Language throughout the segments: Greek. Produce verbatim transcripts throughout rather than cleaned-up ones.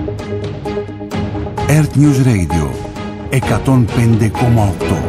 Earth News Radio εκατόν πέντε κόμμα οκτώ.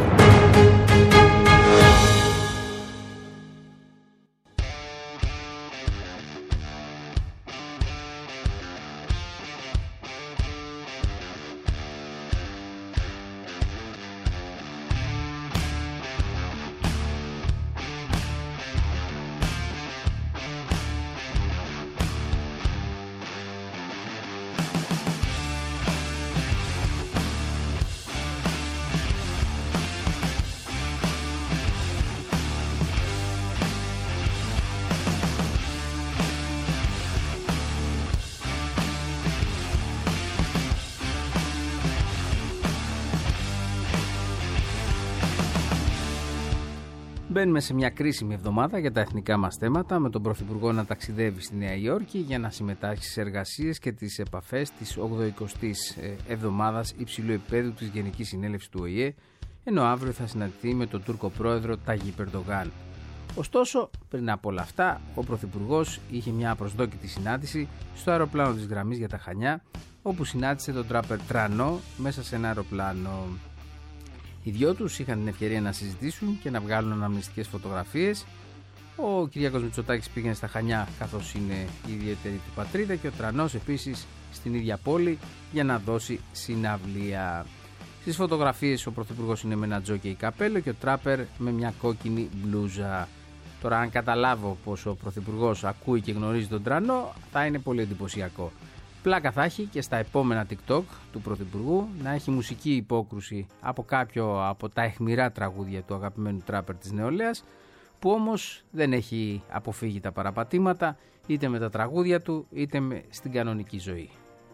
Μπαίνουμε σε μια κρίσιμη εβδομάδα για τα εθνικά μας θέματα, με τον Πρωθυπουργό να ταξιδεύει στη Νέα Υόρκη για να συμμετάσχει στις εργασίες και τις επαφές της ογδοηκοστής εβδομάδας υψηλού επίπεδου της Γενικής Συνέλευσης του Ο Η Ε, ενώ αύριο θα συναντηθεί με τον Τούρκο πρόεδρο Ταγίπ Ερντογάν. Ωστόσο, πριν από όλα αυτά, ο Πρωθυπουργός είχε μια απροσδόκητη συνάντηση στο αεροπλάνο της γραμμής για τα Χανιά, όπου συνάντησε τον τράπερ Τρανό μέσα σε ένα αεροπλάνο. Οι δυο τους είχαν την ευκαιρία να συζητήσουν και να βγάλουν αναμνηστικές φωτογραφίες. Ο Κυριάκος Μητσοτάκης πήγαινε στα Χανιά, καθώς είναι η ιδιαίτερη του πατρίδα, και ο Τρανός επίσης στην ίδια πόλη για να δώσει συναυλία. Στις φωτογραφίες ο Πρωθυπουργός είναι με ένα τζόκεϊ καπέλο και ο τράπερ με μια κόκκινη μπλούζα. Τώρα, αν καταλάβω πως ο Πρωθυπουργός ακούει και γνωρίζει τον Τρανό, θα είναι πολύ εντυπωσιακό. Πλάκα θα έχει και στα επόμενα TikTok του Πρωθυπουργού να έχει μουσική υπόκρουση από κάποιο από τα αιχμηρά τραγούδια του αγαπημένου τράπερ της νεολαίας, που όμως δεν έχει αποφύγει τα παραπατήματα είτε με τα τραγούδια του είτε με στην κανονική ζωή.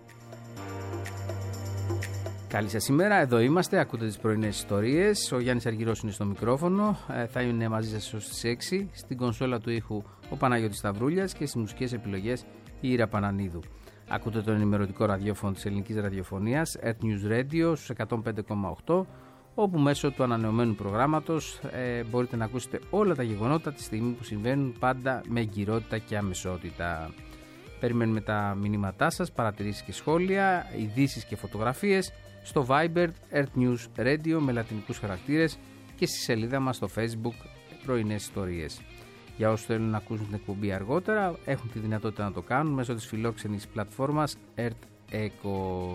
Καλή σας ημέρα, εδώ είμαστε, ακούτε τις πρωινές ιστορίες. Ο Γιάννης Αργυρός είναι στο μικρόφωνο, ε, θα είναι μαζί σας ως τις έξι. Στην κονσόλα του ήχου ο Παναγιώτης Σταυρούλιας και στις μουσικές επιλογές η Ήρα Πανανίδου. Ακούτε το ενημερωτικό ραδιόφωνο της ελληνικής ραδιοφωνίας Earth News Radio στους εκατόν πέντε κόμμα οκτώ, όπου μέσω του ανανεωμένου προγράμματος ε, μπορείτε να ακούσετε όλα τα γεγονότα τη στιγμή που συμβαίνουν, πάντα με εγκυρότητα και αμεσότητα. Περιμένουμε τα μηνύματά σας, παρατηρήσεις και σχόλια, ειδήσεις και φωτογραφίες στο Viber Earth News Radio με λατινικούς χαρακτήρες και στη σελίδα μας στο Facebook Πρωινές Ιστορίες. Για όσους θέλουν να ακούσουν την εκπομπή αργότερα, έχουν τη δυνατότητα να το κάνουν μέσω της φιλόξενης πλατφόρμας Earth Echo.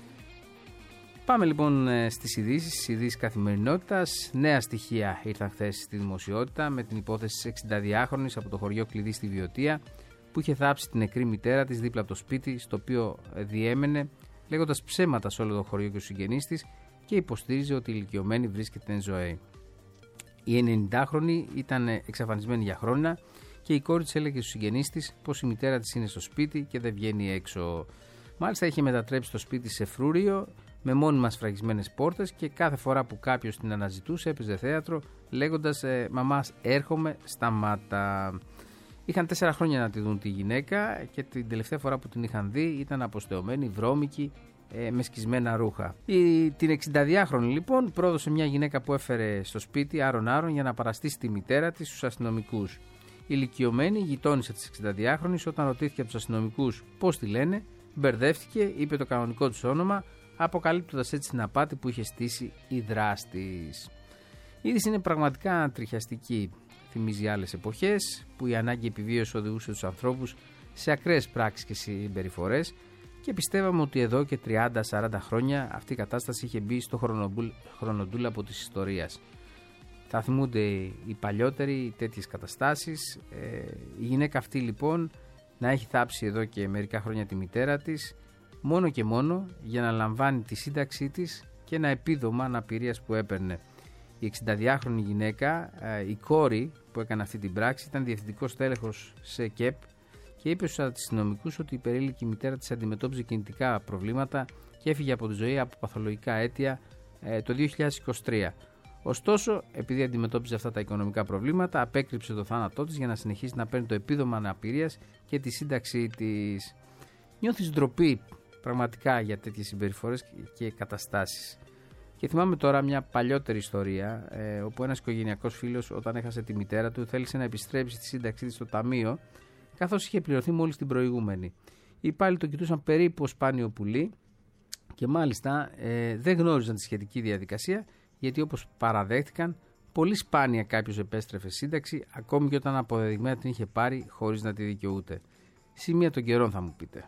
Πάμε λοιπόν στις ειδήσεις, στις ειδήσεις καθημερινότητας. Νέα στοιχεία ήρθαν χθες στη δημοσιότητα με την υπόθεση της εξηνταδυάχρονης από το χωριό Κλειδί στη Βιωτία, που είχε θάψει την νεκρή μητέρα της δίπλα από το σπίτι στο οποίο διέμενε, λέγοντας ψέματα σε όλο το χωριό και στους συγγενείς της, και υποστήριζε ότι η ηλικιωμένη βρίσκεται εν ζωή. Η ενενηντάχρονη ήταν εξαφανισμένη για χρόνια και η κόρη της έλεγε στους συγγενείς της πως η μητέρα της είναι στο σπίτι και δεν βγαίνει έξω. Μάλιστα είχε μετατρέψει το σπίτι σε φρούριο με μόνιμα σφραγισμένες πόρτες και κάθε φορά που κάποιος την αναζητούσε έπαιζε θέατρο λέγοντας ε, «Μαμάς, έρχομαι, σταμάτα». Είχαν τέσσερα χρόνια να τη δουν τη γυναίκα και την τελευταία φορά που την είχαν δει ήταν αποστεωμένη, βρώμικη, με σκισμένα ρούχα. Η, την εξηνταδυάχρονη λοιπόν πρόδωσε μια γυναίκα που έφερε στο σπίτι άρον-άρον για να παραστήσει τη μητέρα της στους αστυνομικούς. Η ηλικιωμένη γειτόνισσα της εξηνταδυάχρονης, όταν ρωτήθηκε από τους αστυνομικούς πώς τη λένε, μπερδεύτηκε, είπε το κανονικό της όνομα, αποκαλύπτοντας έτσι την απάτη που είχε στήσει η δράστης. Η είδηση είναι πραγματικά τριχιαστική. Θυμίζει άλλες εποχές που η ανάγκη επιβίωσης οδηγούσε τους ανθρώπους σε ακραίες πράξεις και συμπεριφορές. Και πιστεύαμε ότι εδώ και τριάντα με σαράντα χρόνια αυτή η κατάσταση είχε μπει στο χρονοτούλαπο της ιστορίας. Θα θυμούνται οι παλιότεροι τέτοιες καταστάσεις. Ε, η γυναίκα αυτή λοιπόν να έχει θάψει εδώ και μερικά χρόνια τη μητέρα της, μόνο και μόνο για να λαμβάνει τη σύνταξή της και ένα επίδομα αναπηρίας που έπαιρνε. Η εξηνταδυάχρονη γυναίκα, ε, η κόρη που έκανε αυτή την πράξη, ήταν διευθυντικός τέλεχος σε ΚΕΠ και είπε στους αστυνομικούς ότι η υπερήλικη μητέρα της αντιμετώπιζε κινητικά προβλήματα και έφυγε από τη ζωή από παθολογικά αίτια ε, το δύο χιλιάδες είκοσι τρία. Ωστόσο, επειδή αντιμετώπιζε αυτά τα οικονομικά προβλήματα, απέκρυψε το θάνατό της για να συνεχίσει να παίρνει το επίδομα αναπηρίας και τη σύνταξή της. Νιώθεις ντροπή πραγματικά για τέτοιες συμπεριφορές και καταστάσεις. Και θυμάμαι τώρα μια παλιότερη ιστορία, ε, όπου ένας οικογενειακός φίλος, όταν έχασε τη μητέρα του, θέλησε να επιστρέψει τη σύνταξή της στο ταμείο, καθώς είχε πληρωθεί μόλις την προηγούμενη. Οι υπάλληλοι το κοιτούσαν περίπου ως σπάνιο πουλί και μάλιστα ε, δεν γνώριζαν τη σχετική διαδικασία, γιατί όπως παραδέχτηκαν, πολύ σπάνια κάποιος επέστρεφε σύνταξη, ακόμη και όταν αποδεδειγμένα την είχε πάρει χωρίς να τη δικαιούται. Σημεία των καιρών, θα μου πείτε.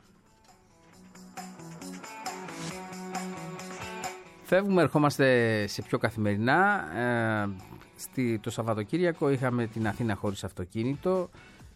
Φεύγουμε, ερχόμαστε σε πιο καθημερινά. Ε, στη, το Σαββατοκύριακο είχαμε την Αθήνα χωρίς αυτοκίνητο,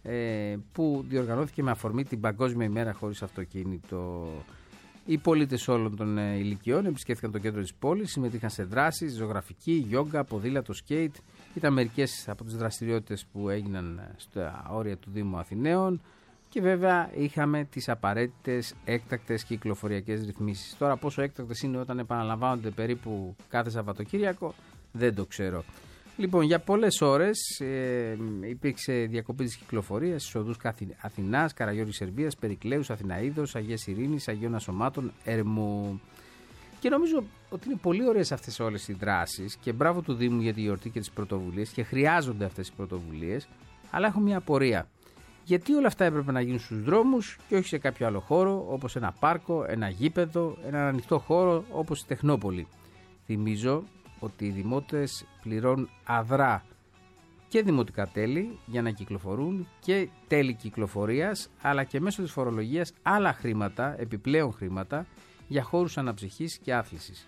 ε, που διοργανώθηκε με αφορμή την Παγκόσμια ημέρα χωρίς αυτοκίνητο. Οι πολίτες όλων των ε, ηλικιών επισκέφθηκαν το κέντρο της πόλης, συμμετείχαν σε δράσεις, ζωγραφική, γιόγκα, ποδήλατο, σκέιτ. Ήταν μερικές από τις δραστηριότητες που έγιναν στα όρια του Δήμου Αθηναίων. Και βέβαια είχαμε τις απαραίτητες έκτακτες κυκλοφοριακές ρυθμίσεις. Τώρα πόσο έκτακτες είναι όταν επαναλαμβάνονται περίπου κάθε Σαββατοκύριακο, δεν το ξέρω. Λοιπόν, για πολλές ώρες ε, υπήρξε διακοπή της κυκλοφορίας στις οδούς Αθηνάς, Καραγιώργης Σερβίας, Περικλέους, Αθηναΐδος, Αγίας Ειρήνης, Αγίων Ασωμάτων, Ερμού. Και νομίζω ότι είναι πολύ ωραίες αυτές όλες οι δράσεις και μπράβο του Δήμου για τη γιορτή και τις πρωτοβουλίες, και χρειάζονται αυτές οι πρωτοβουλίες, αλλά έχω μια απορία. Γιατί όλα αυτά έπρεπε να γίνουν στους δρόμους και όχι σε κάποιο άλλο χώρο, όπως ένα πάρκο, ένα γήπεδο, ένα ανοιχτό χώρο όπως η Τεχνόπολη. Θυμίζω ότι οι δημότες πληρώνουν αδρά και δημοτικά τέλη για να κυκλοφορούν και τέλη κυκλοφορίας, αλλά και μέσω της φορολογίας άλλα χρήματα, επιπλέον χρήματα, για χώρους αναψυχής και άθλησης.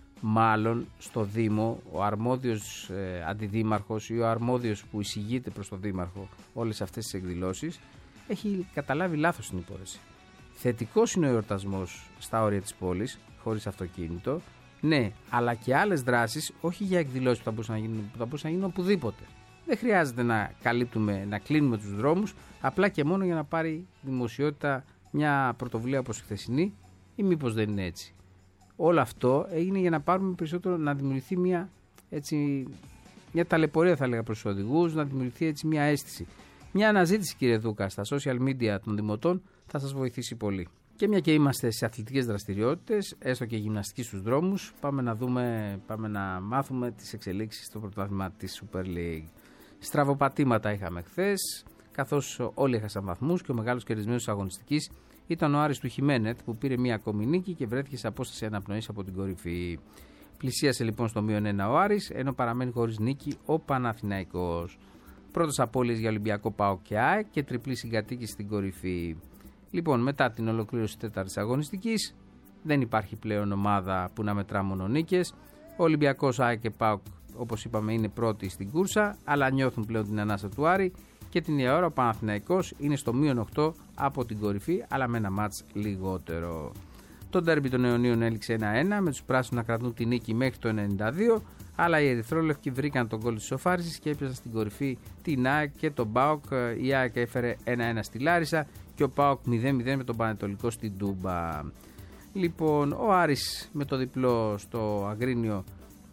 Μάλλον στο Δήμο ο αρμόδιος ε, αντιδήμαρχος ή ο αρμόδιος που εισηγείται προς τον Δήμαρχο όλες αυτές τις εκδηλώσεις έχει καταλάβει λάθος την υπόθεση. Θετικός είναι ο εορτασμός στα όρια της πόλης, χωρίς αυτοκίνητο, ναι, αλλά και άλλες δράσεις, όχι για εκδηλώσεις που θα μπορούσαν να γίνουν, που θα μπορούσαν να γίνουν οπουδήποτε. Δεν χρειάζεται να καλύπτουμε, να κλείνουμε τους δρόμους, απλά και μόνο για να πάρει δημοσιότητα μια πρωτοβουλία όπως η χθεσινή, ή μήπως δεν είναι έτσι. Όλο αυτό έγινε για να πάρουμε περισσότερο, να δημιουργηθεί μια, έτσι, μια ταλαιπωρία, θα έλεγα, προς τους οδηγούς, να δημιουργηθεί έτσι μια αίσθηση. Μια αναζήτηση, κύριε Δούκα, στα social media των δημοτών θα σας βοηθήσει πολύ. Και μια και είμαστε σε αθλητικές δραστηριότητες, έστω και γυμναστική στους δρόμους, πάμε να δούμε, πάμε να μάθουμε τις εξελίξεις στο πρωτάθλημα της Super League. Στραβοπατήματα είχαμε χθες, καθώς όλοι έχασαν βαθμούς και ο μεγάλος κερδισμένος της αγωνιστικής ήταν ο Άρης του Χιμένετ, που πήρε μία ακόμη νίκη και βρέθηκε σε απόσταση αναπνοής από την κορυφή. Πλησίασε λοιπόν στο μείον ένα ο Άρης, ενώ παραμένει χωρίς νίκη ο Παναθηναϊκός. Πρώτος απώλειες για Ολυμπιακό, ΠΑΟΚ και ΑΕΚ και τριπλή συγκατοίκηση στην κορυφή. Λοιπόν, μετά την ολοκλήρωση της τέταρτης αγωνιστικής, δεν υπάρχει πλέον ομάδα που να μετρά μόνο νίκες. Ο Ολυμπιακός, ΑΕΚ και ΠΑΟΚ, όπως είπαμε, είναι πρώτοι στην κούρσα, αλλά νιώθουν πλέον την ανάσα του Άρη. Και την ίδια ώρα ο Παναθηναϊκός είναι στο μείον οκτώ από την κορυφή, αλλά με ένα μάτς λιγότερο. Το ντέρμπι των Αιωνίων έληξε ένα ένα, με τους πράσινους να κρατούν τη νίκη μέχρι το ενενήντα δύο, αλλά οι ερυθρόλευκοι βρήκαν τον γκολ της ισοφάρισης και έπιασαν στην κορυφή την ΑΕΚ και τον ΠΑΟΚ. Η ΑΕΚ έφερε ένα ένα στη Λάρισα και ο ΠΑΟΚ μηδέν μηδέν με τον Πανετολικό στην Τούμπα. Λοιπόν, ο Άρης με το διπλό στο Αγρίνιο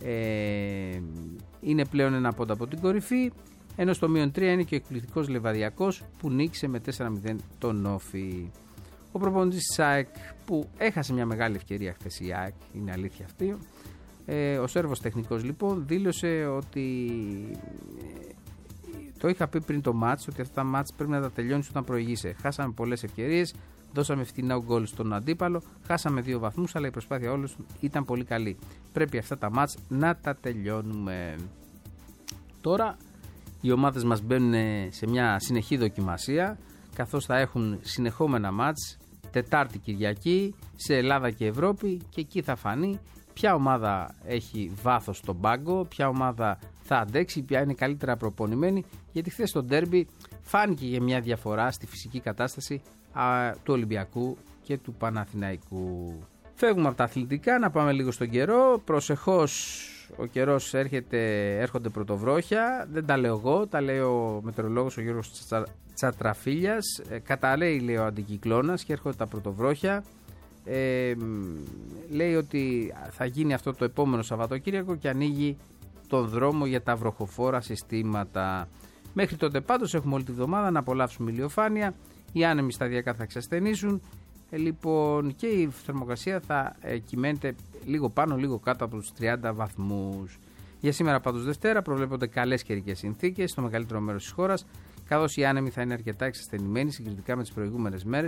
ε, είναι πλέον ένα πόντο από την κορυφή, ενώ στο μείον τρία είναι και ο εκπληκτικός Λεβαδιακός που νίκησε με τέσσερα μηδέν τον Όφη. Ο προπονητής της ΑΕΚ, που έχασε μια μεγάλη ευκαιρία χθες η ΑΕΚ, είναι αλήθεια αυτή, ε, ο Σέρβος τεχνικός λοιπόν δήλωσε ότι ε, το είχα πει πριν το μάτς, ότι αυτά τα μάτς πρέπει να τα τελειώνεις όταν προηγείσαι. Χάσαμε πολλές ευκαιρίες, δώσαμε φτηνά γκολ στον αντίπαλο, χάσαμε δύο βαθμούς, αλλά η προσπάθεια όλους ήταν πολύ καλή. Πρέπει αυτά τα μάτς να τα τελειώνουμε. Τώρα οι ομάδες μας μπαίνουν σε μια συνεχή δοκιμασία, καθώς θα έχουν συνεχόμενα μάτς Τετάρτη Κυριακή σε Ελλάδα και Ευρώπη, και εκεί θα φανεί ποια ομάδα έχει βάθος στον πάγκο, ποια ομάδα θα αντέξει, ποια είναι καλύτερα προπονημένη, γιατί χθες στο ντέρμπι φάνηκε για μια διαφορά στη φυσική κατάσταση α, του Ολυμπιακού και του Παναθηναϊκού. Φεύγουμε από τα αθλητικά, να πάμε λίγο στον καιρό. Προσεχώς ο καιρός έρχεται, έρχονται πρωτοβρόχια, δεν τα λέω εγώ, τα λέει ο μετεωρολόγος ο Γιώργος Τσα, Τσατραφίλιας. Ε, καταλέει, λέει, ο αντικυκλώνας και έρχονται τα πρωτοβρόχια. Ε, λέει ότι θα γίνει αυτό το επόμενο Σαββατοκύριακο και ανοίγει τον δρόμο για τα βροχοφόρα συστήματα. Μέχρι τότε πάντως έχουμε όλη τη βδομάδα να απολαύσουμε ηλιοφάνεια, οι άνεμοι σταδιακά θα εξασθενήσουν. Ε, λοιπόν, και η θερμοκρασία θα ε, κυμαίνεται λίγο πάνω, λίγο κάτω από τους τριάντα βαθμούς. Για σήμερα πάντως Δευτέρα προβλέπονται καλές καιρικές συνθήκες στο μεγαλύτερο μέρος της χώρας, καθώς οι άνεμοι θα είναι αρκετά εξασθενημένοι συγκριτικά με τις προηγούμενες μέρες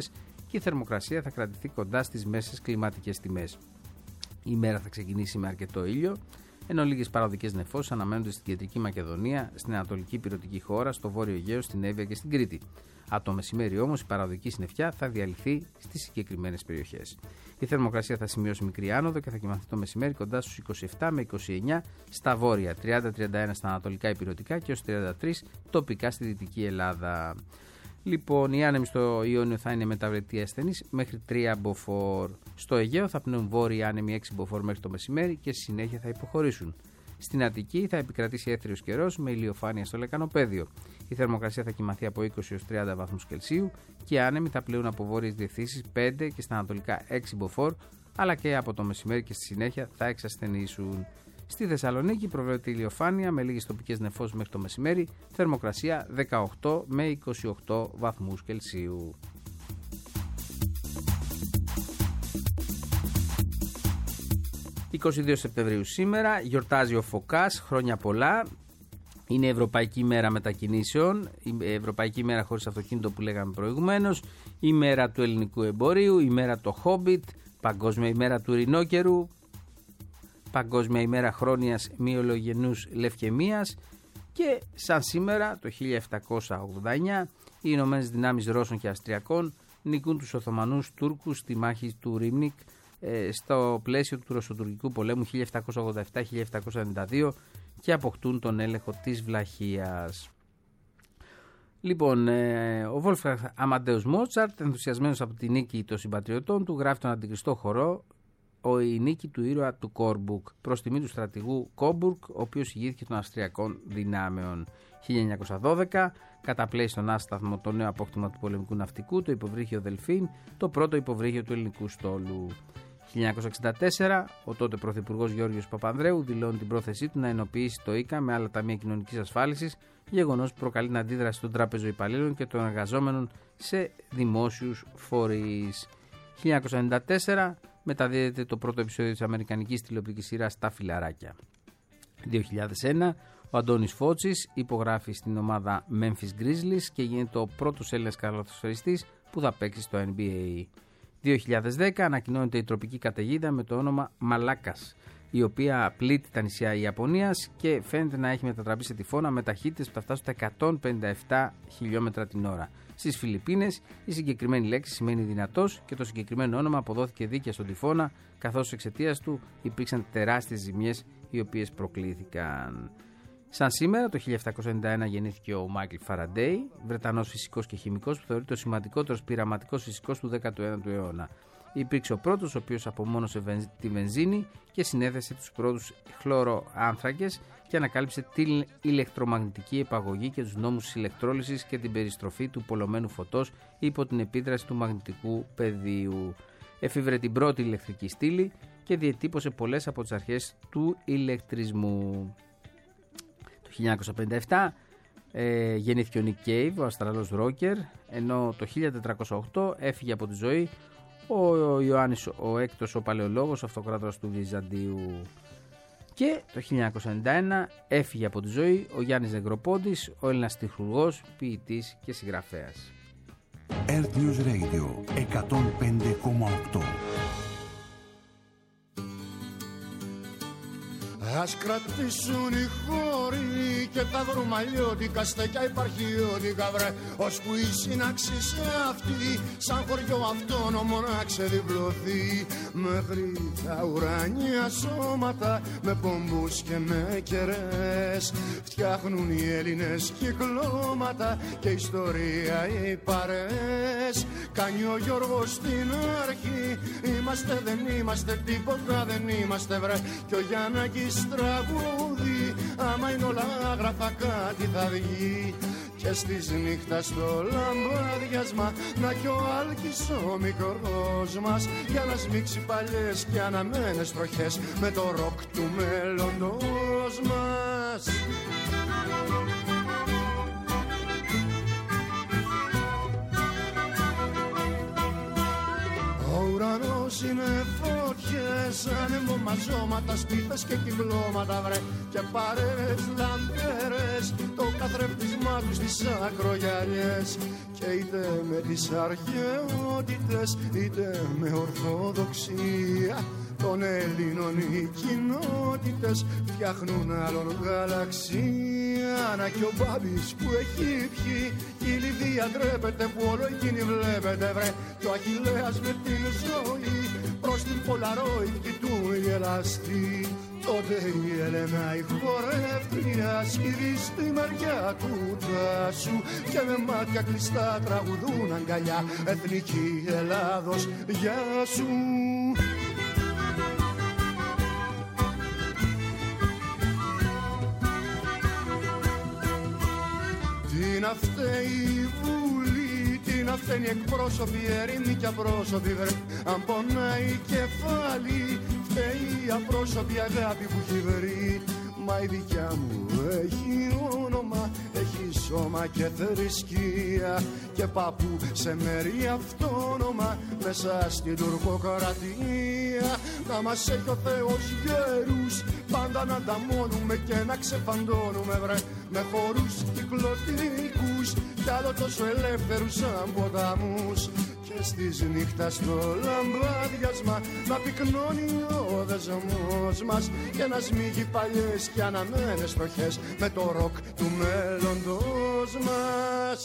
και η θερμοκρασία θα κρατηθεί κοντά στις μέσες κλιματικές τιμές. Η μέρα θα ξεκινήσει με αρκετό ήλιο, ενώ λίγες παραδικές νεφώσεις αναμένονται στην κεντρική Μακεδονία, στην ανατολική ηπειρωτική χώρα, στο βόρειο Αιγαίο, στην Εύβοια και στην Κρήτη. Από το μεσημέρι όμως η παραδική συννεφιά θα διαλυθεί στις συγκεκριμένες περιοχές. Η θερμοκρασία θα σημειώσει μικρή άνοδο και θα κοιμαθεί το μεσημέρι κοντά στους είκοσι επτά με είκοσι εννέα στα βόρεια, τριάντα με τριάντα ένα στα ανατολικά ηπειρωτικά και έως τριάντα τρία τοπικά στη Δυτική Ελλάδα. Λοιπόν, οι άνεμοι στο Ιόνιο θα είναι μεταβλητή ασθενής μέχρι τρία μποφόρ. Στο Αιγαίο θα πνέουν βόρειοι άνεμοι έξι μποφόρ μέχρι το μεσημέρι και στη συνέχεια θα υποχωρήσουν. Στην Αττική θα επικρατήσει έθριος καιρός με ηλιοφάνεια στο λεκανοπέδιο. Η θερμοκρασία θα κοιμαθεί από είκοσι έως τριάντα βαθμούς Κελσίου και οι άνεμοι θα πλέουν από βόρειες διευθύνσεις πέντε και στα ανατολικά έξι μποφόρ, αλλά και από το μεσημέρι και στη συνέχεια θα εξασθενήσουν. Στη Θεσσαλονίκη προβλέπεται ηλιοφάνεια με λίγες τοπικές νεφώσεις μέχρι το μεσημέρι, θερμοκρασία δεκαοκτώ με είκοσι οκτώ βαθμούς Κελσίου. είκοσι δύο Σεπτεμβρίου σήμερα, γιορτάζει ο Φωκάς, χρόνια πολλά. Είναι Ευρωπαϊκή Μέρα Μετακινήσεων, η Ευρωπαϊκή Μέρα χωρίς αυτοκίνητο που λέγαμε προηγουμένως, η Μέρα του Ελληνικού Εμπορίου, η Μέρα το Χόμπιτ, Παγκόσμια ημέρα του Ειρηνόκερου, Παγκόσμια ημέρα χρόνιας μυελογενούς λευκαιμίας και σαν σήμερα το χίλια επτακόσια ογδόντα εννέα οι Ηνωμένες Δυνάμεις Ρώσων και Αυστριακών νικούν τους Οθωμανούς Τούρκους στη μάχη του Ρίμνικ στο πλαίσιο του Ρωσοτουρκικού πολέμου χίλια επτακόσια ογδόντα επτά με χίλια επτακόσια ενενήντα δύο και αποκτούν τον έλεγχο της Βλαχίας. Λοιπόν, ο Wolfgang Amadeus Mozart, ενθουσιασμένος από τη νίκη των συμπατριωτών του, γράφει τον αντικριστό χορό η νίκη του ήρωα του Κόρμπουργκ προς τιμή του στρατηγού Κόμπουργκ, ο οποίος ηγήθηκε των Αυστριακών δυνάμεων. χίλια εννιακόσια δώδεκα καταπλέει στον άσταθμο το νέο απόκτημα του πολεμικού ναυτικού, το υποβρύχιο Δελφίν, το πρώτο υποβρύχιο του ελληνικού στόλου. χίλια εννιακόσια εξήντα τέσσερα ο τότε πρωθυπουργός Γιώργος Παπανδρέου δηλώνει την πρόθεσή του να ενοποιήσει το ΙΚΑ με άλλα ταμεία κοινωνικής ασφάλισης, γεγονός που προκαλεί την αντίδραση των τραπεζοϊπαλλήλων και των εργαζόμενων σε δημόσιους φορείς. χίλια εννιακόσια ενενήντα τέσσερα μεταδίδεται το πρώτο επεισόδιο της αμερικανικής τηλεοπτικής σειράς «Τα Φιλαράκια». δύο χιλιάδες ένα ο Αντώνης Φώτσης υπογράφει στην ομάδα Memphis Grizzlies και γίνεται ο πρώτος Έλληνας καλαθοσφαιριστής που θα παίξει στο N B A. δύο χιλιάδες δέκα ανακοινώνεται η τροπική καταιγίδα με το όνομα Μαλάκας, η οποία πλήττει τα νησιά Ιαπωνίας και φαίνεται να έχει μετατραπεί σε τυφώνα με ταχύτητες που θα φτάσουν στα εκατόν πενήντα επτά χιλιόμετρα την ώρα. Στις Φιλιππίνες η συγκεκριμένη λέξη σημαίνει δυνατός και το συγκεκριμένο όνομα αποδόθηκε δίκαια στον τυφώνα, καθώς εξαιτίας του υπήρξαν τεράστιες ζημιές οι οποίες προκλήθηκαν. Σαν σήμερα, το χίλια επτακόσια ενενήντα ένα γεννήθηκε ο Μάικλ Φαραντέι, Βρετανός φυσικός και χημικός που θεωρείται ο σημαντικότερος πειραματικός φυσικός του δέκατου ένατου αιώνα. Υπήρξε ο πρώτος ο οποίος απομόνωσε τη βενζίνη και συνέθεσε τους πρώτους χλωροάνθρακες και ανακάλυψε την ηλεκτρομαγνητική επαγωγή και τους νόμους της ηλεκτρόλυσης και την περιστροφή του πολλωμένου φωτός υπό την επίδραση του μαγνητικού πεδίου. Εφήβρε την πρώτη ηλεκτρική στήλη και διετύπωσε πολλές από τις αρχές του ηλεκτρισμού. Το χίλια εννιακόσια πενήντα επτά ε, γεννήθηκε ο Νικ Κέιβ, ο Αυστραλός ρόκερ, ενώ το χίλια τετρακόσια οκτώ έφυγε από τη ζωή ο Ιωάννης ο έκτος ο Παλαιολόγος, αυτοκράτορας του Βυζαντίου. Και το χίλια εννιακόσια ενενήντα ένα έφυγε από τη ζωή ο Γιάννης Νεγροπόντης, ο Έλληνας στιχουργός, ποιητής και συγγραφέας. Earth News Radio εκατόν πέντε κόμμα οκτώ. Ας κρατήσουν οι χώροι και τα δρομαλιώτικα στεκιά υπαρχιώτικα βρε, ώσπου η σύναξη σε αυτή σαν χωριό αυτόνομο να ξεδιπλωθεί, μέχρι τα ουράνια σώματα με πομπούς και με κερές φτιάχνουν οι Έλληνες κυκλώματα και ιστορία οι παρές. Κάνει ο Γιώργος στην αρχή, είμαστε δεν είμαστε τίποτα δεν είμαστε βρε, και ο Γιάννακης τραγούδι, άμα είναι όλα άγραφα κάτι θα βγει. Και στις νύχτα στο λαμπάδιασμα να κι ο Άλκης ο μικρός μας, για να σμίξει παλιές και αναμένες τροχές με το ροκ του μέλλοντος μας. Ο ουρανός είναι φωτιές, ανεμομαζώματα, σπίθες και κυκλώματα βρε, και παρέες λαμπέρες, το καθρέφτισμά τους στις ακρογιαλιές. Και είτε με τις αρχαιότητες είτε με ορθοδοξία των Ελλήνων οι κοινότητες φτιάχνουν άλλον γαλαξία. Να κι ο Μπάμπης που έχει πιει, η Λιδία ντρέπεται που όλο εκείνη βλέπετε βρε, κι ο Αχιλλέας με την ζωή προς την Πολαρόιδη του γελαστή. Τότε η Έλενα η χορεύτρια σκύβει στη μεριά του δάσου και με μάτια κλειστά τραγουδούν αγκαλιά, εθνική Ελλάδος γεια σου. Τι να φταίει η Βουλή, τι να φταίνει εκπρόσωποι, ερήμοι και απρόσωποι βρε, αν πονάει κεφάλι φταίει η απρόσωπη αγάπη που έχει βρει. Μα η δικιά μου έχει όνομα, έχει σώμα και θρησκεία και παππού σε μέρη αυτόνομα μέσα στην τουρκοκρατία. Να μας έχει ο Θεός γέρους, πάντα να ανταμώνουμε και να ξεφαντώνουμε βρε, με χορούς κυκλωτικούς κι άλλο τόσο ελεύθερους σαν ποταμούς. Και στις νύχτας το λαμπάδιασμα να πυκνώνει ο δεσμός μας και να σμίγει παλιές και αναμένες στοχές με το ροκ του μέλλοντος μας.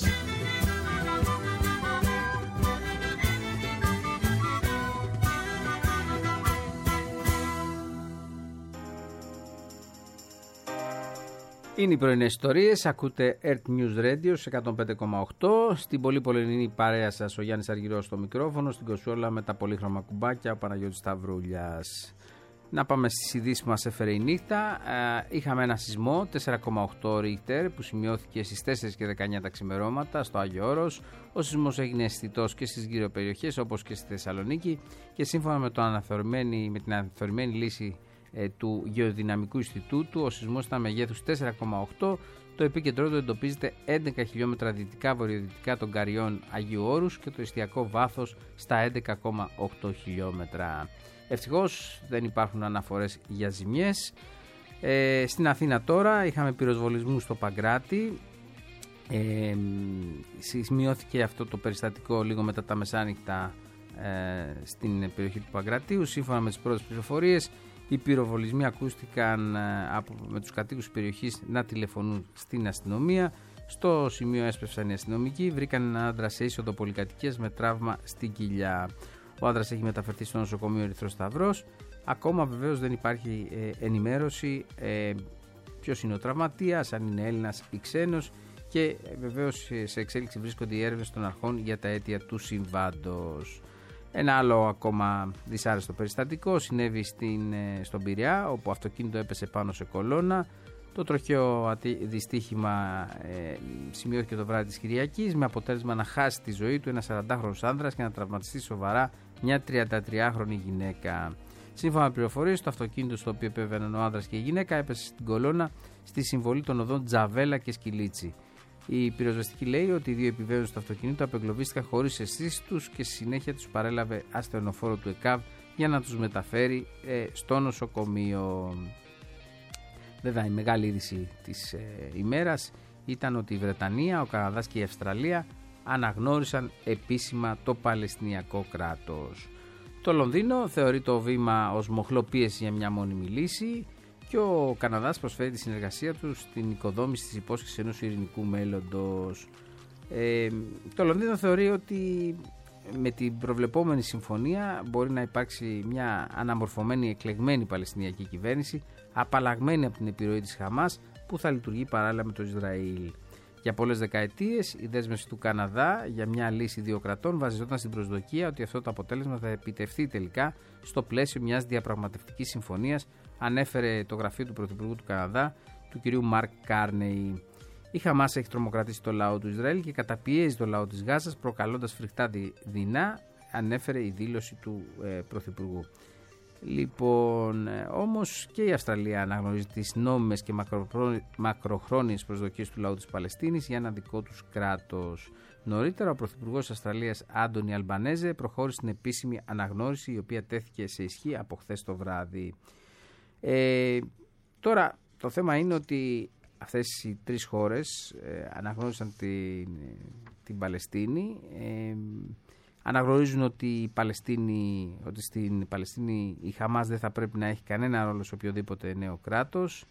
Είναι οι πρωινές ιστορίες, ακούτε Earth News Radio σε εκατόν πέντε κόμμα οκτώ. Στην πολύ πολυελληνική παρέα σας ο Γιάννης Αργυρός στο μικρόφωνο, στην κονσόλα με τα πολύχρωμα κουμπάκια ο Παναγιώτης Σταυρούλιας. Να πάμε στις ειδήσεις που μας έφερε η νύχτα. Ε, είχαμε ένα σεισμό τέσσερα κόμμα οκτώ Ρίχτερ που σημειώθηκε στις τέσσερις και δεκαεννιά τα ξημερώματα στο Άγιο Όρος. Ο σεισμός έγινε αισθητός και στις γύρω περιοχές όπως και στη Θεσσαλονίκη και σύμφωνα με, το με την αναθεωρημένη λύση του Γεωδυναμικού Ινστιτούτου, ο σεισμός ήταν μεγέθους τέσσερα κόμμα οκτώ. Το επίκεντρό του εντοπίζεται έντεκα χιλιόμετρα δυτικά βορειοδυτικά των Καριών Αγίου Όρους και το εστιακό βάθος στα έντεκα κόμμα οκτώ χιλιόμετρα. Ευτυχώς δεν υπάρχουν αναφορές για ζημιές. Ε, στην Αθήνα τώρα είχαμε πυροσβολισμούς στο Παγκράτη. Ε, σημειώθηκε αυτό το περιστατικό λίγο μετά τα μεσάνυχτα ε, στην περιοχή του Παγκρατίου. Σύμφωνα με τις πρώτες πληροφορίες, οι πυροβολισμοί ακούστηκαν από, με τους κατοίκους της περιοχής να τηλεφωνούν στην αστυνομία. Στο σημείο έσπευσαν οι αστυνομικοί, βρήκαν έναν άντρα σε είσοδο πολυκατοικίας με τραύμα στην κοιλιά. Ο άντρας έχει μεταφερθεί στο νοσοκομείο Ερυθρός Σταυρός. Ακόμα βεβαίως δεν υπάρχει ε, ενημέρωση ε, ποιος είναι ο τραυματίας, αν είναι Έλληνας ή ξένος, και ε, βεβαίως σε εξέλιξη βρίσκονται οι έρευνες των αρχών για τα αίτια του συμβάντος. Ένα άλλο ακόμα δυσάρεστο περιστατικό συνέβη στην, στον Πειραιά, όπου αυτοκίνητο έπεσε πάνω σε κολόνα. Το τροχαίο δυστύχημα ε, σημειώθηκε το βράδυ της Κυριακής, με αποτέλεσμα να χάσει τη ζωή του ένας σαραντάχρονος άνδρας και να τραυματιστεί σοβαρά μια τριαντατριάχρονη γυναίκα. Σύμφωνα με πληροφορίες, το αυτοκίνητο στο οποίο επέβαιναν ο άνδρας και η γυναίκα έπεσε στην κολόνα στη συμβολή των οδών Τζαβέλα και Σκυλίτσι. Η πυροσβεστική λέει ότι οι δύο επιβαίνοντες του αυτοκινήτου απεγκλωβίστηκαν χωρίς αισθήσεις τους και στη συνέχεια τους παρέλαβε ασθενοφόρο του ΕΚΑΒ για να τους μεταφέρει ε, στο νοσοκομείο. Βέβαια, η μεγάλη είδηση της ε, ημέρας ήταν ότι η Βρετανία, ο Καναδάς και η Αυστραλία αναγνώρισαν επίσημα το Παλαιστινιακό κράτος. Το Λονδίνο θεωρεί το βήμα ως μοχλό πίεση για μια μόνιμη λύση και ο Καναδάς προσφέρει τη συνεργασία του στην οικοδόμηση της υπόσχεσης ενός ειρηνικού μέλλοντος. Ε, το Λονδίνο θεωρεί ότι με την προβλεπόμενη συμφωνία μπορεί να υπάρξει μια αναμορφωμένη εκλεγμένη Παλαιστινιακή κυβέρνηση, απαλλαγμένη από την επιρροή της Χαμάς, που θα λειτουργεί παράλληλα με το Ισραήλ. Για πολλές δεκαετίες η δέσμευση του Καναδά για μια λύση δύο κρατών βασιζόταν στην προσδοκία ότι αυτό το αποτέλεσμα θα επιτευχθεί τελικά στο πλαίσιο μιας διαπραγματευτικής συμφωνίας, ανέφερε το γραφείο του Πρωθυπουργού του Καναδά, του κυρίου Μαρκ Κάρνεϊ. Η Χαμάς έχει τρομοκρατήσει το λαό του Ισραήλ και καταπιέζει το λαό της Γάζας, προκαλώντας φρικτά δεινά, ανέφερε η δήλωση του ε, Πρωθυπουργού. Λοιπόν, όμως και η Αυστραλία αναγνωρίζει τις νόμιμες και μακροχρόνιες προσδοκίες του λαού της Παλαιστίνης για ένα δικό τους κράτος. Νωρίτερα, ο Πρωθυπουργός της Αυστραλίας, Άντονι Αλμπανέζε, προχώρησε στην επίσημη αναγνώριση, η οποία τέθηκε σε ισχύ από χθες το βράδυ. Ε, τώρα, το θέμα είναι ότι αυτές οι τρεις χώρες ε, αναγνώρισαν την, την Παλαιστίνη. Ε, Αναγνωρίζουν ότι, η Παλαιστίνη, ότι στην Παλαιστίνη η Χαμάς δεν θα πρέπει να έχει κανένα ρόλο σε οποιοδήποτε νέο κράτος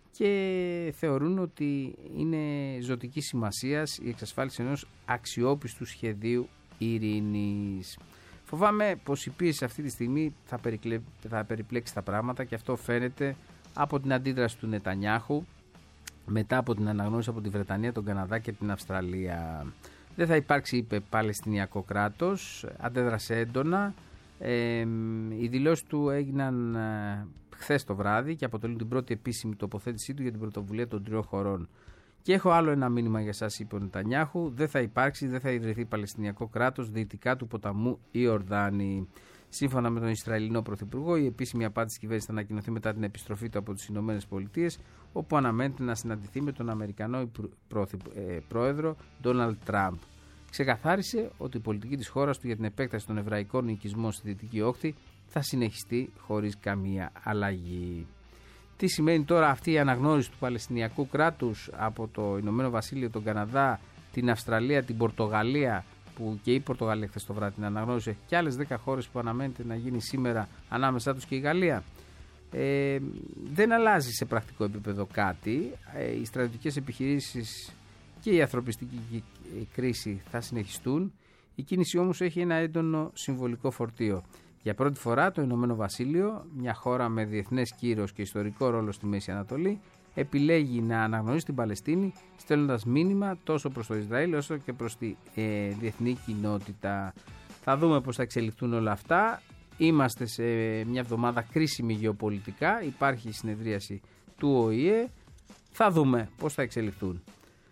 και θεωρούν ότι είναι ζωτική σημασίας η εξασφάλιση ενός αξιόπιστου σχεδίου ειρήνης. Φοβάμαι πως η πίεση αυτή τη στιγμή θα, περικλε... θα περιπλέξει τα πράγματα και αυτό φαίνεται από την αντίδραση του Νετανιάχου μετά από την αναγνώριση από τη Βρετανία, τον Καναδά και την Αυστραλία. Δεν θα υπάρξει, είπε, Παλαιστινιακό κράτος, αντέδρασε έντονα. Ε, οι δηλώσεις του έγιναν ε, χθες το βράδυ και αποτελούν την πρώτη επίσημη τοποθέτησή του για την πρωτοβουλία των τριών χωρών. Και έχω άλλο ένα μήνυμα για σας, είπε ο Νετανιάχου. Δεν θα υπάρξει, δεν θα ιδρυθεί Παλαιστινιακό κράτος δυτικά του ποταμού Ιορδάνη. Σύμφωνα με τον Ισραηλινό Πρωθυπουργό, η επίσημη απάντηση της κυβέρνησης θα ανακοινωθεί μετά την επιστροφή του από τις Ηνωμένες Πολιτείες, όπου αναμένεται να συναντηθεί με τον Αμερικανό πρόεδρο Ντόναλντ Τραμπ. Ξεκαθάρισε ότι η πολιτική της χώρας του για την επέκταση των εβραϊκών οικισμών στη Δυτική Όχθη θα συνεχιστεί χωρίς καμία αλλαγή. Τι σημαίνει τώρα αυτή η αναγνώριση του Παλαιστινιακού κράτους από το Ηνωμένο Βασίλειο, τον Καναδά, την Αυστραλία, την Πορτογαλία, που και η Πορτογαλία χθες το βράδυ την αναγνώρισε, και άλλες δέκα χώρες που αναμένεται να γίνει σήμερα, ανάμεσά τους και η Γαλλία. Ε, δεν αλλάζει σε πρακτικό επίπεδο κάτι. Ε, οι στρατιωτικές επιχειρήσεις και η ανθρωπιστική κρίση θα συνεχιστούν. Η κίνηση όμως έχει ένα έντονο συμβολικό φορτίο. Για πρώτη φορά το Ηνωμένο Βασίλειο, μια χώρα με διεθνές κύρος και ιστορικό ρόλο στη Μέση Ανατολή, επιλέγει να αναγνωρίσει την Παλαιστίνη, στέλνοντας μήνυμα τόσο προς το Ισραήλ όσο και προς τη ε, διεθνή κοινότητα. Θα δούμε πώς θα εξελιχθούν όλα αυτά. Είμαστε σε μια εβδομάδα κρίσιμη γεωπολιτικά. Υπάρχει συνεδρίαση του Ο Η Ε. Θα δούμε πώς θα εξελιχθούν.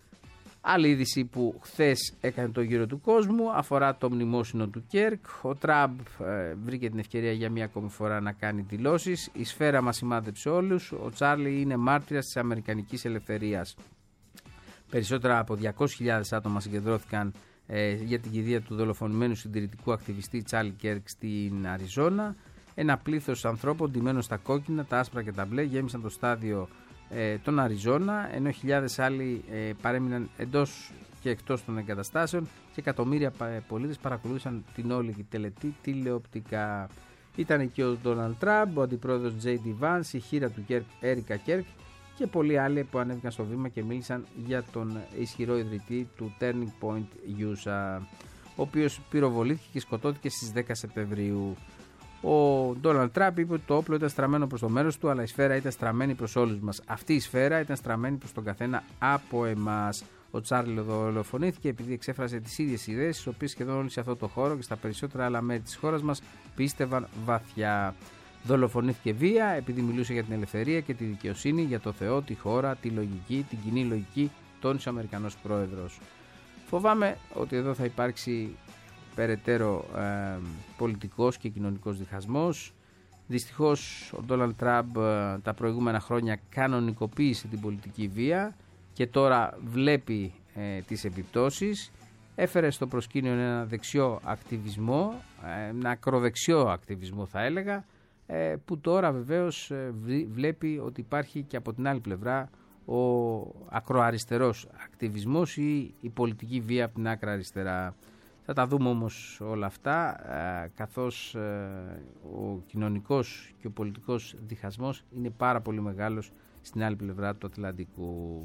Άλλη είδηση που χθες έκανε το γύρο του κόσμου αφορά το μνημόσυνο του Κέρκ. Ο Τραμπ ε, βρήκε την ευκαιρία για μία ακόμη φορά να κάνει δηλώσεις. Η σφαίρα μας σημάδεψε όλους. Ο Τσάρλι είναι μάρτυρας της αμερικανικής ελευθερίας. Περισσότερα από διακόσιες χιλιάδες άτομα συγκεντρώθηκαν ε, για την κηδεία του δολοφονημένου συντηρητικού ακτιβιστή Τσάρλι Κέρκ στην Αριζόνα. Ένα πλήθος ανθρώπων ντυμένο στα κόκκινα, τα άσπρα και τα μπλε γέμισαν το στάδιο ε, τον Αριζόνα, ενώ χιλιάδες άλλοι ε, παρέμειναν εντός και εκτός των εγκαταστάσεων και εκατομμύρια πολίτες παρακολούθησαν την όλη τελετή τηλεοπτικά. Ήταν εκεί ο Ντόναλντ Τραμπ, ο αντιπρόεδρος Τζέι Ντι Βάνς, η χείρα του Κέρκ, Έρικα Κέρκ, και πολλοί άλλοι που ανέβηκαν στο βήμα και μίλησαν για τον ισχυρό ιδρυτή του Turning Point Usa, ο οποίος πυροβολήθηκε και σκοτώθηκε στις δέκα Σεπτεμβρίου. Ο Ντόναλντ Τραμπ είπε ότι το όπλο ήταν στραμμένο προς το μέρος του, αλλά η σφαίρα ήταν στραμμένη προς όλους μας. Αυτή η σφαίρα ήταν στραμμένη προς τον καθένα από εμάς. Ο Τσάρλι δολοφονήθηκε επειδή εξέφρασε τις ίδιες ιδέες, τις οποίες σχεδόν όλοι σε αυτό το χώρο και στα περισσότερα άλλα μέρη της χώρας μας πίστευαν βαθιά. Δολοφονήθηκε βία επειδή μιλούσε για την ελευθερία και τη δικαιοσύνη, για το Θεό, τη χώρα, τη λογική, την κοινή λογική, τόνισε ο Αμερικανός πρόεδρος. Φοβάμαι ότι εδώ θα υπάρξει περαιτέρω ε, πολιτικός και κοινωνικός διχασμός. Δυστυχώς ο Ντόναλντ Τραμπ ε, τα προηγούμενα χρόνια κανονικοποίησε την πολιτική βία και τώρα βλέπει ε, τις επιπτώσεις. Έφερε στο προσκήνιο ένα δεξιό ακτιβισμό, ε, ένα ακροδεξιό ακτιβισμό θα έλεγα, ε, που τώρα βεβαίως ε, βλέπει ότι υπάρχει και από την άλλη πλευρά ο ακροαριστερός ακτιβισμός ή η πολιτική βία από την άκρα αριστερά. Θα τα δούμε όμως όλα αυτά, καθώς ο κοινωνικός και ο πολιτικός διχασμός είναι πάρα πολύ μεγάλος στην άλλη πλευρά του Ατλαντικού.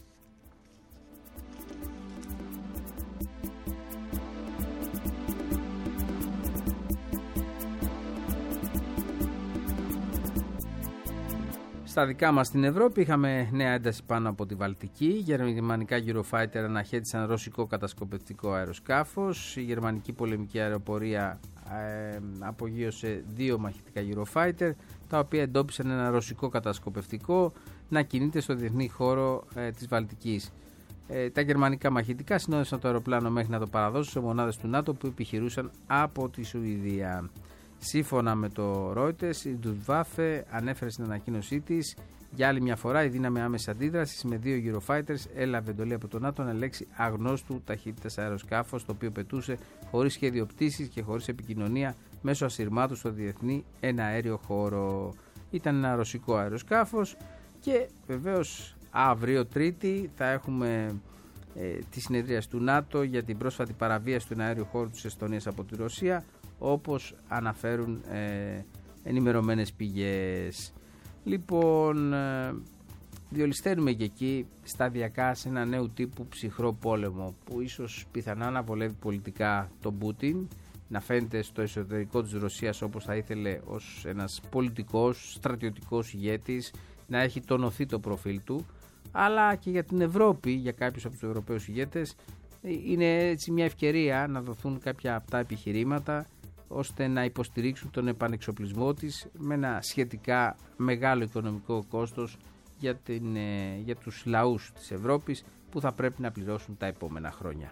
Στα δικά μας στην Ευρώπη είχαμε νέα ένταση πάνω από τη Βαλτική. Γερμανικά Eurofighter αναχέτησαν ρωσικό κατασκοπευτικό αεροσκάφος. Η γερμανική πολεμική αεροπορία ε, απογείωσε δύο μαχητικά Eurofighter, τα οποία εντόπισαν ένα ρωσικό κατασκοπευτικό να κινείται στο διεθνή χώρο ε, της Βαλτικής. Ε, τα γερμανικά μαχητικά συνόδευσαν το αεροπλάνο μέχρι να το παραδώσουν σε μονάδες του ΝΑΤΟ που επιχειρούσαν από τη Σουηδία. Σύμφωνα με το Reuters, η Luftwaffe ανέφερε στην ανακοίνωσή της για άλλη μια φορά η δύναμη άμεσης αντίδρασης με δύο Eurofighters έλαβε εντολή από τον ΝΑΤΟ να ελέγξει αγνώστου ταχύτητας αεροσκάφος, το οποίο πετούσε χωρίς σχέδιο πτήσης και χωρίς επικοινωνία μέσω ασυρμάτου στο διεθνή εναέριο χώρο. Ήταν ένα ρωσικό αεροσκάφος και βεβαίως αύριο Τρίτη θα έχουμε ε, τη συνεδρίαση του ΝΑΤΟ για την πρόσφατη παραβίαση του εναέριου χώρου της Εστονίας από τη Ρωσία, όπως αναφέρουν ε, ενημερωμένες πηγές. Λοιπόν, ε, διολυσταίνουμε και εκεί σταδιακά σε ένα νέο τύπου ψυχρό πόλεμο που ίσως πιθανά να βολεύει πολιτικά τον Πούτιν, να φαίνεται στο εσωτερικό της Ρωσίας όπως θα ήθελε ως ένας πολιτικός, στρατιωτικός ηγέτης, να έχει τονωθεί το προφίλ του, αλλά και για την Ευρώπη, για κάποιους από τους Ευρωπαίους ηγέτες, είναι έτσι μια ευκαιρία να δοθούν κάποια απτά επιχειρήματα ώστε να υποστηρίξουν τον επανεξοπλισμό της με ένα σχετικά μεγάλο οικονομικό κόστος για, την, για τους λαούς της Ευρώπης που θα πρέπει να πληρώσουν τα επόμενα χρόνια.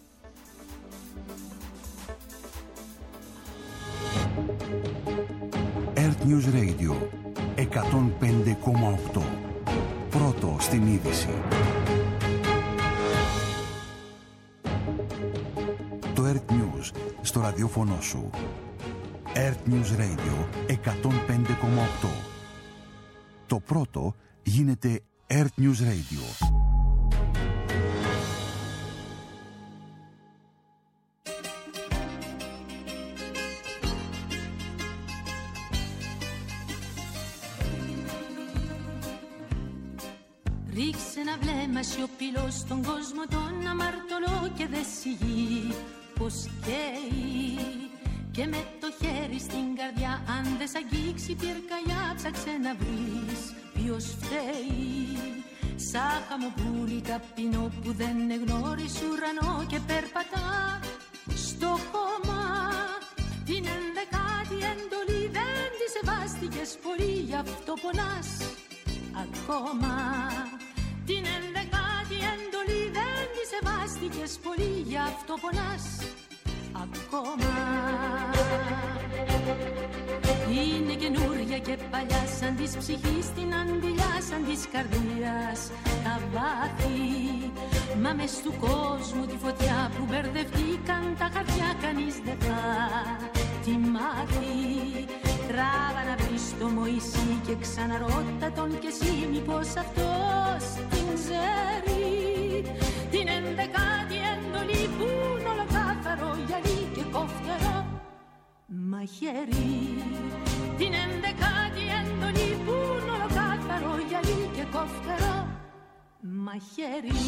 Earth News Radio εκατόν πέντε κόμμα οκτώ. Πρώτο στην είδηση. Το Earth News στο ραδιόφωνο σου. Earth News Radio εκατόν πέντε κόμμα οκτώ. Το πρώτο γίνεται Earth News Radio. Ρίξε ένα βλέμμα σιωπηλό στον κόσμο τον αμαρτωλό και δε σιγεί πως καίει. Και με το χέρι στην καρδιά αν δεν σ' αγγίξει πυρκαγιά ψάξε να βρεις ποιος φταίει. Σαν χαμοπούλι ταπεινό που δεν εγνώρισε ουρανό και περπατά στο χώμα. Την ενδεκάτη εντολή δεν τη σεβάστηκες πολύ, γι' αυτό πονάς ακόμα. Την ενδεκάτη εντολή δεν τη σεβάστηκες πολύ, γι' αυτό πονάς ακόμα. Είναι καινούρια και παλιά σαν της ψυχής την αντιλιά, σαν της καρδίας τα βάθη. Μα μες του κόσμου τη φωτιά που μπερδευτήκαν τα χαρτιά κανείς δεν θα τη μάθει. Τράβα να βρεις το Μωυσή και ξαναρώτα τον κι εσύ μήπως αυτός την ξέρει. Την ενδεκάτη εντολή που είναι ολοκάθαρο γυαλί και κόφτερο μαχαίρι. Την ενδεκάτη εντολή που είναι ολοκάθαρο γυαλί και κόφτερο μαχαίρι.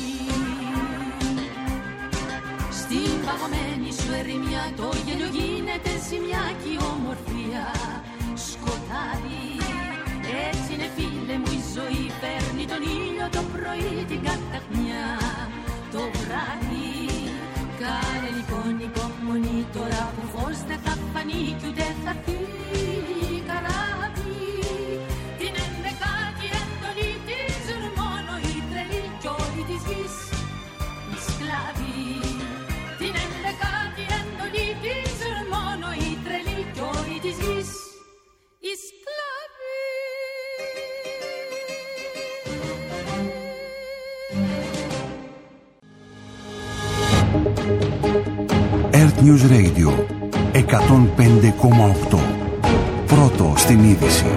Στην παγωμένη σου ερημιά το γέλιο γίνεται ζημιά και η ομορφία σκοτάδι. Έτσι είναι φίλε μου η ζωή, παίρνει τον ήλιο το πρωί, την καταχνιά το βράδυ. Κάνε λοιπόν υπομονή τώρα που φως δεν θα φανεί κι ούτε θα φύγει καράβι. Την ενδεκάτη εντολή της ζουν μόνο οι τρελοί κι όλοι της γης οι σκλάβοι. Την ενδεκάτη εντολή της ζουν μόνο οι τρελοί κι όλοι της γης οι σκλάβοι. Earth News Radio εκατόν πέντε κόμμα οκτώ. Πρώτο στην είδηση.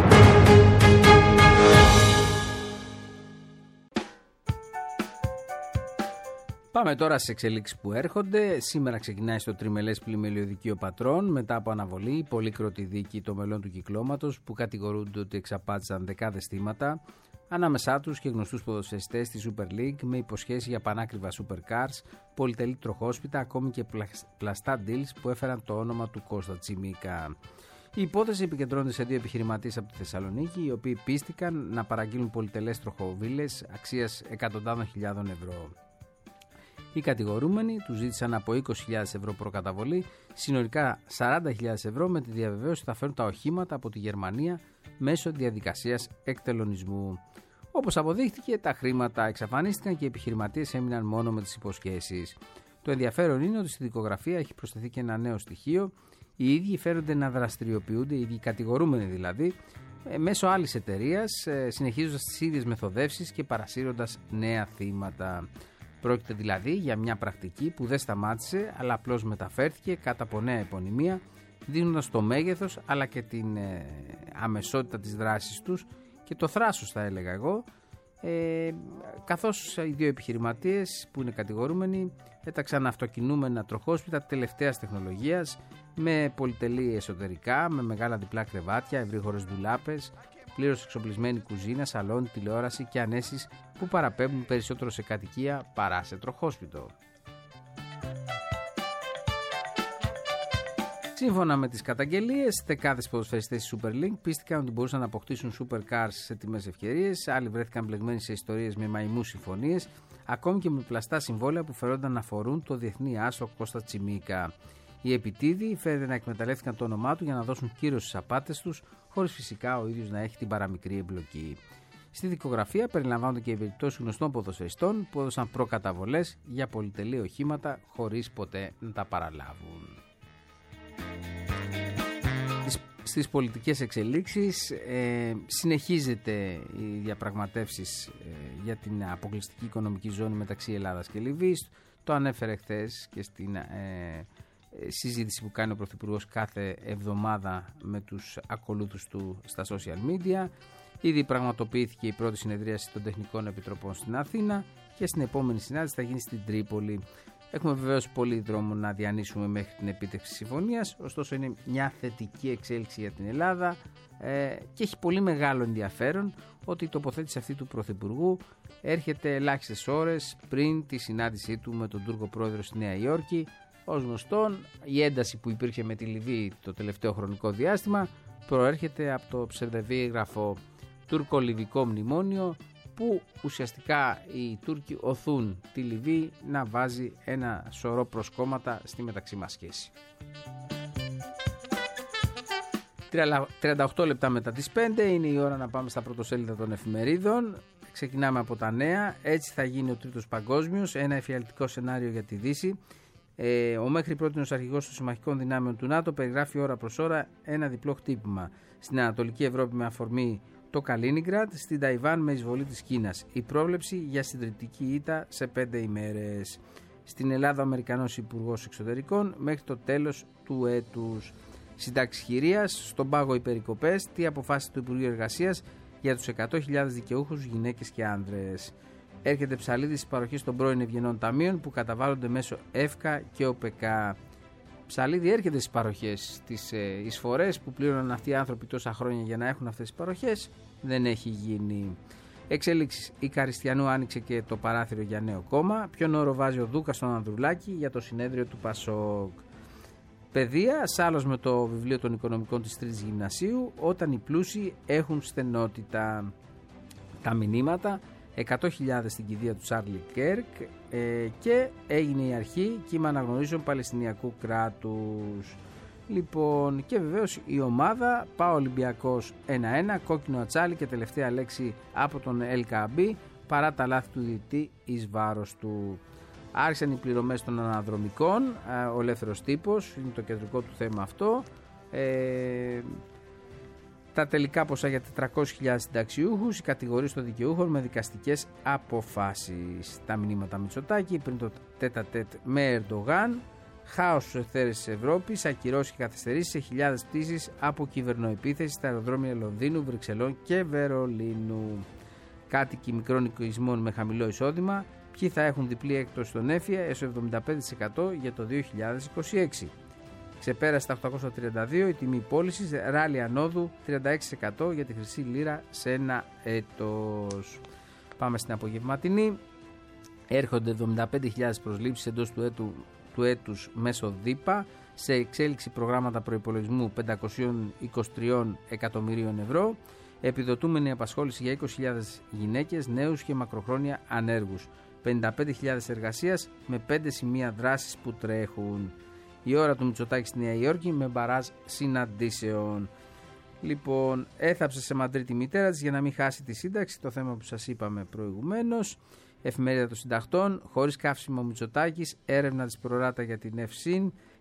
Πάμε τώρα στις εξελίξεις που έρχονται. Σήμερα ξεκινάει στο τριμελές πλημελιωδικείο Πατρών μετά από αναβολή η πολύκροτη δίκη των μελών του κυκλώματος που κατηγορούνται ότι εξαπάτησαν δεκάδες θύματα, ανάμεσά τους και γνωστούς ποδοσφαιριστές στη Super League με υποσχέσεις για πανάκριβα supercars, πολυτελή τροχόσπιτα, ακόμη και πλαστά deals που έφεραν το όνομα του Κώστα Τσιμίκα. Η υπόθεση επικεντρώνεται σε δύο επιχειρηματίες από τη Θεσσαλονίκη, οι οποίοι πίστηκαν να παραγγείλουν πολυτελές τροχοβίλες αξίας εκατοντάδων χιλιάδων ευρώ. Οι κατηγορούμενοι τους ζήτησαν από είκοσι χιλιάδες ευρώ προκαταβολή, συνολικά σαράντα χιλιάδες ευρώ με τη διαβεβαίωση ότι θα φέρουν τα οχήματα από τη Γερμανία μέσω διαδικασίας εκτελονισμού. Όπως αποδείχτηκε, τα χρήματα εξαφανίστηκαν και οι επιχειρηματίες έμειναν μόνο με τις υποσχέσεις. Το ενδιαφέρον είναι ότι στη δικογραφία έχει προσθεθεί και ένα νέο στοιχείο. οι ίδιοι φέρονται να δραστηριοποιούνται, οι ίδιοι κατηγορούμενοι δηλαδή, μέσω άλλης εταιρείας, συνεχίζοντας τις ίδιες μεθοδεύσεις και παρασύροντας νέα θύματα. Πρόκειται δηλαδή για μια πρακτική που δεν σταμάτησε, αλλά απλώς μεταφέρθηκε κάτω από νέα επωνυμία, δίνοντας το μέγεθος αλλά και την ε, αμεσότητα της δράσης τους και το θράσος, θα έλεγα εγώ, ε, καθώς οι δύο επιχειρηματίες που είναι κατηγορούμενοι έταξαν αυτοκινούμενα τροχόσπιτα τελευταίας τεχνολογίας με πολυτελή εσωτερικά, με μεγάλα διπλά κρεβάτια, ευρύχωρες ντουλάπες, πλήρως εξοπλισμένη κουζίνα, σαλόνι, τηλεόραση και ανέσεις που παραπέμπουν περισσότερο σε κατοικία παρά σε τροχόσπιτο. Σύμφωνα με τις καταγγελίες, δεκάδες ποδοσφαιριστές της Super League πίστηκαν ότι μπορούσαν να αποκτήσουν supercars σε τιμές ευκαιρίες, άλλοι βρέθηκαν μπλεγμένοι σε ιστορίες με μαϊμούς συμφωνίες, ακόμη και με πλαστά συμβόλαια που φερόνταν να αφορούν το διεθνή άσο Κώστα Τσιμίκα. Οι επιτίδιοι φαίνεται να εκμεταλλεύτηκαν το όνομά του για να δώσουν κύρος στις απάτες τους, χωρίς φυσικά ο ίδιος να έχει την παραμικρή εμπλοκή. Στη δικογραφία περιλαμβάνονται και οι περιπτώσεις γνωστών ποδοσφαιριστών που έδωσαν προκαταβολές για πολυτελή οχήματα χωρίς ποτέ να τα παραλάβουν. Στις πολιτικές εξελίξεις ε, συνεχίζεται οι διαπραγματεύσεις ε, για την αποκλειστική οικονομική ζώνη μεταξύ Ελλάδας και Λιβύης. Το ανέφερε χθες και στην ε, συζήτηση που κάνει ο Πρωθυπουργός κάθε εβδομάδα με τους ακολούθους του στα social media. Ήδη πραγματοποιήθηκε η πρώτη συνεδρίαση των Τεχνικών Επιτροπών στην Αθήνα και στην επόμενη συνάντηση θα γίνει στην Τρίπολη. Έχουμε βεβαίως πολύ δρόμο να διανύσουμε μέχρι την επίτευξη συμφωνίας, ωστόσο είναι μια θετική εξέλιξη για την Ελλάδα ε, και έχει πολύ μεγάλο ενδιαφέρον ότι η τοποθέτηση αυτή του Πρωθυπουργού έρχεται ελάχιστες ώρες πριν τη συνάντησή του με τον Τούρκο πρόεδρο στη Νέα Υόρκη. Ως γνωστόν, η ένταση που υπήρχε με τη Λιβύη το τελευταίο χρονικό διάστημα προέρχεται από το ψευδεπίγραφο τουρκο-λιβικό μνημόνιο, που ουσιαστικά οι Τούρκοι οθούν τη Λιβύη να βάζει ένα σωρό προσκόμματα στη μεταξύ μας σχέση. τριάντα οκτώ λεπτά μετά τις πέντε είναι η ώρα να πάμε στα πρωτοσέλιδα των εφημερίδων. Ξεκινάμε από τα νέα. Έτσι θα γίνει ο τρίτος παγκόσμιος, ένα εφιαλτικό σενάριο για τη Δύση. Ε, ο μέχρι πρότινος αρχηγός των συμμαχικών δυνάμεων του ΝΑΤΟ περιγράφει ώρα προς ώρα ένα διπλό χτύπημα στην Ανατολική Ευρώπη με αφορμή το Καλίνιγκραντ, στην Ταϊβάν με εισβολή της Κίνας. Η πρόβλεψη για συντριπτική ήττα σε πέντε ημέρες. Στην Ελλάδα ο Αμερικανός Υπουργός Εξωτερικών μέχρι το τέλος του έτους. Συντάξεις χειρίας, στον πάγο οι περικοπές, τι αποφάσεις του Υπουργείου Εργασίας για τους εκατό χιλιάδες δικαιούχους γυναίκες και άνδρες. Έρχεται ψαλίδι στις παροχές των πρώην ευγενών ταμείων που καταβάλλονται μέσω ΕΦΚΑ και ΟΠΕΚΑ. Ψαλίδι έρχεται στις παροχές, στις ε, εισφορές που πλήρωναν αυτοί οι άνθρωποι τόσα χρόνια για να έχουν αυτές τις παροχές, δεν έχει γίνει. Εξέλιξεις. Η Καριστιανού άνοιξε και το παράθυρο για νέο κόμμα. Ποιον όρο βάζει ο Δούκας στον Ανδρουλάκη για το συνέδριο του Πασόκ. Παιδεία, σάλος με το βιβλίο των οικονομικών της Τρίτης Γυμνασίου, όταν οι πλούσιοι έχουν στενότητα. Τα μηνύματα. εκατό χιλιάδες στην κηδεία του Τσάρλι Κέρκ ε, και έγινε η αρχή κύμα αναγνωρίσεων Παλαιστινιακού κράτους. Λοιπόν, και βεβαίως η ομάδα ΠΑΟ Ολυμπιακός ένα ένα, κόκκινο ατσάλι και τελευταία λέξη από τον ΕΛΚΑΜΠΗ παρά τα λάθη του διαιτητή εις βάρος του. Άρχισαν οι πληρωμές των αναδρομικών, ο ελεύθερος τύπος, είναι το κεντρικό του θέμα αυτό. Ε, Τα τελικά ποσά για τετρακόσιες χιλιάδες συνταξιούχους, οι κατηγορίες των δικαιούχων με δικαστικές αποφάσεις. Τα μηνύματα Μητσοτάκη πριν το τέτα τέτ με Ερντογάν, χάος στους εθέρες της Ευρώπης, ακυρώσεις και καθυστερήσεις σε χιλιάδες πτήσεις από κυβερνοεπίθεση στα αεροδρόμια Λονδίνου, Βρυξελών και Βερολίνου. Κάτοικοι μικρών οικισμών με χαμηλό εισόδημα, ποιοι θα έχουν διπλή έκπτωση στον ΕΦΙΑ έως εβδομήντα πέντε τοις εκατό για το δύο χιλιάδες είκοσι έξι. Ξεπέρασε τα οκτακόσια τριάντα δύο η τιμή πώλησης, ράλι ανόδου τριάντα έξι τοις εκατό για τη χρυσή λίρα σε ένα έτος. Πάμε στην απογευματινή. Έρχονται εβδομήντα πέντε χιλιάδες προσλήψεις εντός του, έτου, του έτους μέσω ΔΥΠΑ, σε εξέλιξη προγράμματα προϋπολογισμού πεντακόσια είκοσι τρία εκατομμυρίων ευρώ, επιδοτούμενη απασχόληση για είκοσι χιλιάδες γυναίκες, νέους και μακροχρόνια ανέργους. πενήντα πέντε χιλιάδες εργασίας με πέντε σημεία δράσης που τρέχουν. Η ώρα του Μητσοτάκη στη Νέα Υόρκη με μπαράζ συναντήσεων. Λοιπόν, έθαψε σε Μαντρίτη η μητέρα της για να μην χάσει τη σύνταξη, το θέμα που σας είπαμε προηγουμένως. Εφημερίδα των Συντακτών, χωρίς καύσιμο Μητσοτάκης, έρευνα της Προράτα για την ΕΦΣΥΝ,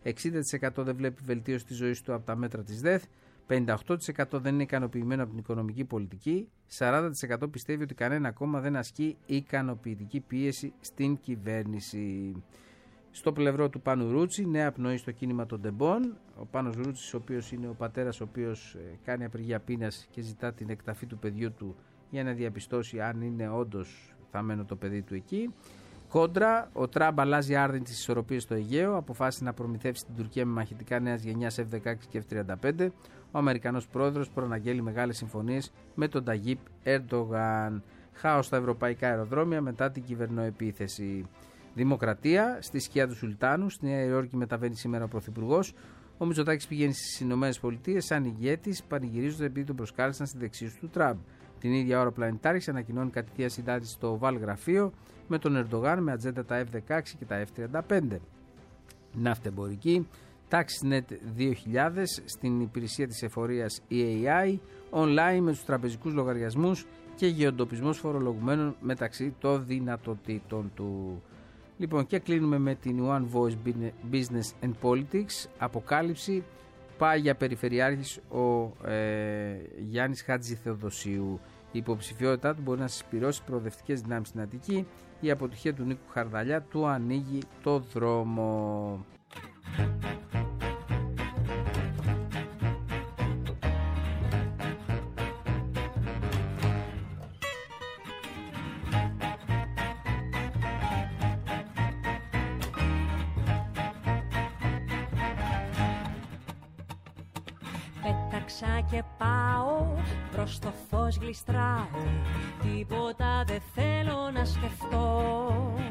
εξήντα τοις εκατό δεν βλέπει βελτίωση της ζωής του από τα μέτρα της ΔΕΘ, πενήντα οκτώ τοις εκατό δεν είναι ικανοποιημένο από την οικονομική πολιτική, σαράντα τοις εκατό πιστεύει ότι κανένα κόμμα δεν ασκεί ικανοποιητική πίεση στην κυβέρνηση. Στο πλευρό του Πάνου Ρούτσι, νέα πνοή στο κίνημα των Ντεμπών. Ο Πάνος Ρούτσης, ο οποίος είναι ο πατέρας ο οποίος κάνει απεργία πείνας και ζητά την εκταφή του παιδιού του για να διαπιστώσει αν είναι όντως θαμμένο το παιδί του εκεί. Κόντρα, ο Τραμπ αλλάζει άρδιν τις ισορροπίες στο Αιγαίο, αποφάσισε να προμηθεύσει την Τουρκία με μαχητικά νέας γενιάς εφ δεκαέξι και εφ τριάντα πέντε. Ο Αμερικανός πρόεδρος προαναγγέλει μεγάλες συμφωνίες με τον Ταγίπ Ερντογάν. Χάος στα ευρωπαϊκά αεροδρόμια μετά την κυβερνοεπίθεση. Δημοκρατία, στη σκιά του Σουλτάνου, στη Νέα Υόρκη μεταβαίνει σήμερα ο Πρωθυπουργός. Ο Μητσοτάκης πηγαίνει στις Ηνωμένες Πολιτείες σαν ηγέτης, πανηγυρίζοντας επειδή τον προσκάλεσαν στη δεξίωση του Τραμπ. Την ίδια ώρα ο Πλανητάρχης ανακοινώνει κατοικία συντάτηση στο Οβάλ Γραφείο με τον Ερντογάν με ατζέντα τα εφ δεκαέξι και τα εφ τριάντα πέντε. Ναυτεμπορική, TaxNet δύο χιλιάδες στην υπηρεσία της εφορίας ι έι άι, online με τους τραπεζικούς λογαριασμούς και γεωντοπισμός φορολογουμένων μεταξύ των δυνατοτήτων του. Λοιπόν, και κλείνουμε με την One Voice Business and Politics. Αποκάλυψη, πάει για περιφερειάρχης ο ε, Γιάννης Χάτζη Θεοδοσίου. Η υποψηφιότητά του μπορεί να συσπυρώσει προοδευτικές δυνάμεις στην Αττική. Η αποτυχία του Νίκου Χαρδαλιά του ανοίγει το δρόμο. Και πάω προς το φως γλιστράω, τίποτα δεν θέλω να σκεφτώ.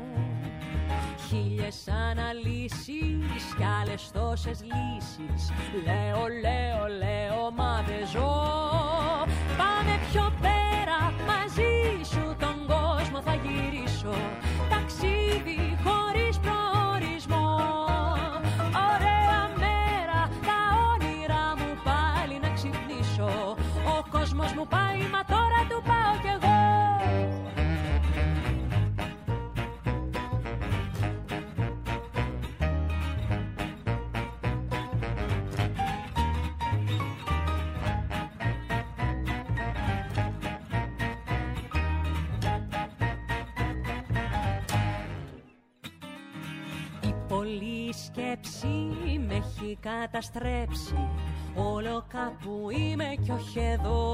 Χίλιες αναλύσεις κι άλλες τόσες λύσεις, λέω, λέω, λέω, μα δεν ζω. Πάμε πιο πέρα, μαζί σου τον κόσμο θα γυρίσω, ταξίδι χωρίς προορισμό. Ωραία μέρα, τα όνειρά μου πάλι να ξυπνήσω. Ο κόσμος μου πάει, μα τώρα του πάω κι εγώ. Πολλή σκέψη με έχει καταστρέψει, όλο κάπου είμαι κι όχι εδώ.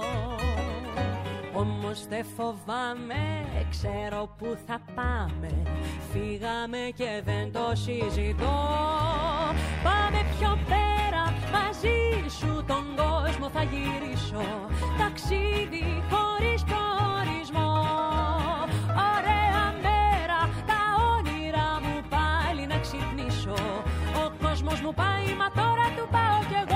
Όμως δεν φοβάμαι, ξέρω που θα πάμε, φύγαμε και δεν το συζητώ. Πάμε πιο πέρα, μαζί σου τον κόσμο θα γυρίσω, ταξίδι χωρίς προορισμό. Ωραία μέρα, τα όνειρά μου πάλι να ξυπνήσω. Ο κόσμος μου πάει, μα τώρα του πάω κι εγώ.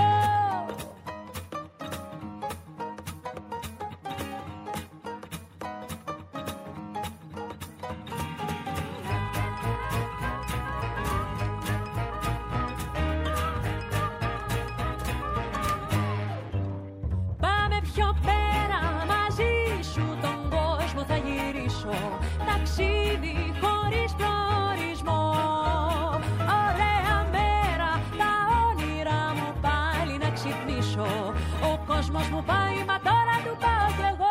Πάμε πιο πέρα, μαζί σου τον κόσμο θα γυρίσω, ταξίδι χωρίς προορισμό. Ωραία μέρα, τα όνειρά μου πάλι να ξυπνήσω. Ο κόσμος μου πάει, μα τώρα του πάω κι εγώ.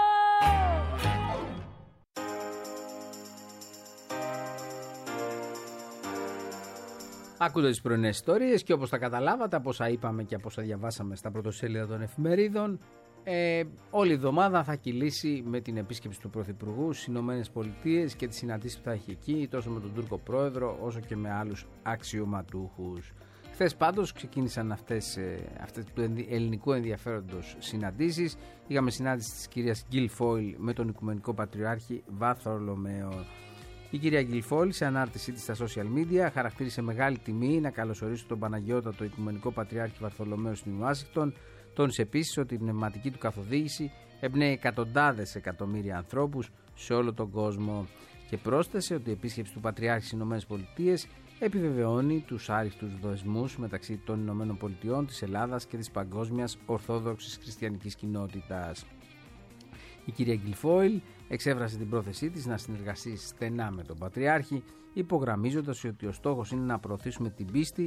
Ακούτε τις πρωινές ιστορίες και όπως τα καταλάβατε από όσα είπαμε και από όσα διαβάσαμε στα πρωτοσέλιδα των εφημερίδων, ε, όλη η εβδομάδα θα κυλήσει με την επίσκεψη του Πρωθυπουργού στις Ηνωμένες Πολιτείες και τις συναντήσεις που θα έχει εκεί, τόσο με τον Τούρκο Πρόεδρο όσο και με άλλους αξιωματούχους. Χθες πάντως ξεκίνησαν αυτές, αυτές του ελληνικού ενδιαφέροντος συναντήσεις. Είχαμε συνάντηση της κυρίας Γκιλφόιλ με τον Οικουμενικό Πατριάρχη Βαρθολομαίο. Η κυρία Γκιλφόιλ, σε ανάρτησή της στα social media, χαρακτήρισε μεγάλη τιμή να καλωσορίσει τον Παναγιώτατο Οικουμενικό Πατριάρχη Βαρθολομαίο στην Ουάσιγκτον. Τόνισε επίσης ότι η πνευματική του καθοδήγηση εμπνέει εκατοντάδες εκατομμύρια ανθρώπους σε όλο τον κόσμο. Και πρόσθεσε ότι η επίσκεψη του Πατριάρχη στις ΗΠΑ επιβεβαιώνει τους άριστους δεσμούς μεταξύ των Ηνωμένων Πολιτειών, της Ελλάδας και της παγκόσμιας ορθόδοξης χριστιανικής κοινότητας. Η κυρία Γκιλφόιλ εξέφρασε την πρόθεσή της να συνεργαστεί στενά με τον Πατριάρχη, υπογραμμίζοντας ότι ο στόχος είναι να προωθήσουμε την πίστη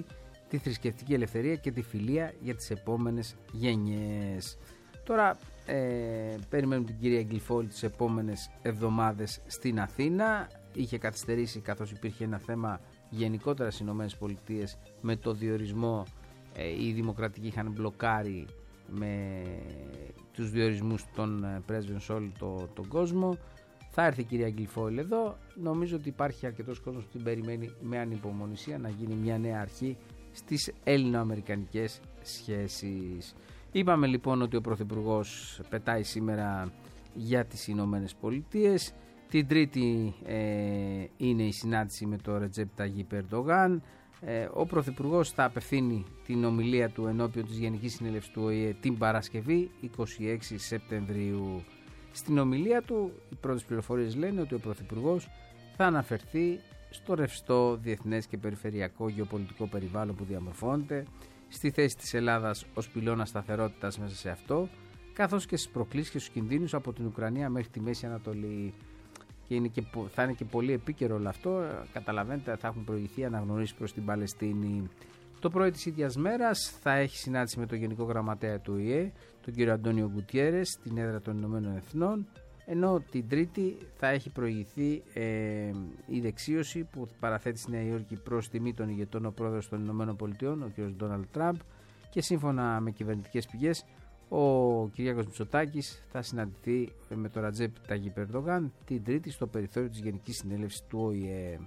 τη θρησκευτική ελευθερία και τη φιλία για τις επόμενες γενιές. Τώρα ε, περιμένουμε την κυρία Αγγελφόλη τις επόμενες εβδομάδες στην Αθήνα. Είχε καθυστερήσει καθώς υπήρχε ένα θέμα γενικότερα στις ΗΠΑ με το διορισμό. ε, οι δημοκρατικοί είχαν μπλοκάρει με τους διορισμούς των πρέσβεων σε όλο το, τον κόσμο. Θα έρθει η κυρία Αγγελφόλη εδώ. Νομίζω ότι υπάρχει αρκετός κόσμος που την περιμένει με ανυπομονησία να γίνει μια νέα αρχή στις ελληνοαμερικανικές σχέσεις. Είπαμε λοιπόν ότι ο Πρωθυπουργός πετάει σήμερα για τις Ηνωμένες Πολιτείες. Την Τρίτη ε, είναι η συνάντηση με τον Ρετζέπ Ταγίπ Ερντογάν. Ε, ο Πρωθυπουργός θα απευθύνει την ομιλία του ενώπιον της Γενικής Συνέλευσης του Ο Η Ε την Παρασκευή είκοσι έξι Σεπτεμβρίου. Στην ομιλία του οι πρώτες πληροφορίες λένε ότι ο Πρωθυπουργός θα αναφερθεί στο ρευστό διεθνές και περιφερειακό γεωπολιτικό περιβάλλον που διαμορφώνεται, στη θέση της Ελλάδας ως πυλώνα σταθερότητας μέσα σε αυτό, καθώς και στις προκλήσεις και στους κινδύνους από την Ουκρανία μέχρι τη Μέση Ανατολή. Και, είναι και θα είναι και πολύ επίκαιρο όλο αυτό. Καταλαβαίνετε, θα έχουν προηγηθεί αναγνωρίσεις προς την Παλαιστίνη. Το πρωί της ίδιας μέρας θα έχει συνάντηση με τον Γενικό Γραμματέα του Ο Η Ε, τον κύριο Αντώνιο Γκουτιέρες, στην έδρα των Ηνωμένων Εθνών. Ενώ την Τρίτη θα έχει προηγηθεί ε, η δεξίωση που παραθέτει στη Νέα Υόρκη προς τιμή των ηγετών ο πρόεδρος των Ηνωμένων Πολιτειών, ο κ. Ντόναλντ Τραμπ, και σύμφωνα με κυβερνητικές πηγές ο Κυριάκος Μητσοτάκης θα συναντηθεί με τον Ρετζέπ Ταγίπ Ερντογάν την Τρίτη στο περιθώριο της Γενικής Συνέλευσης του Ο Η Ε.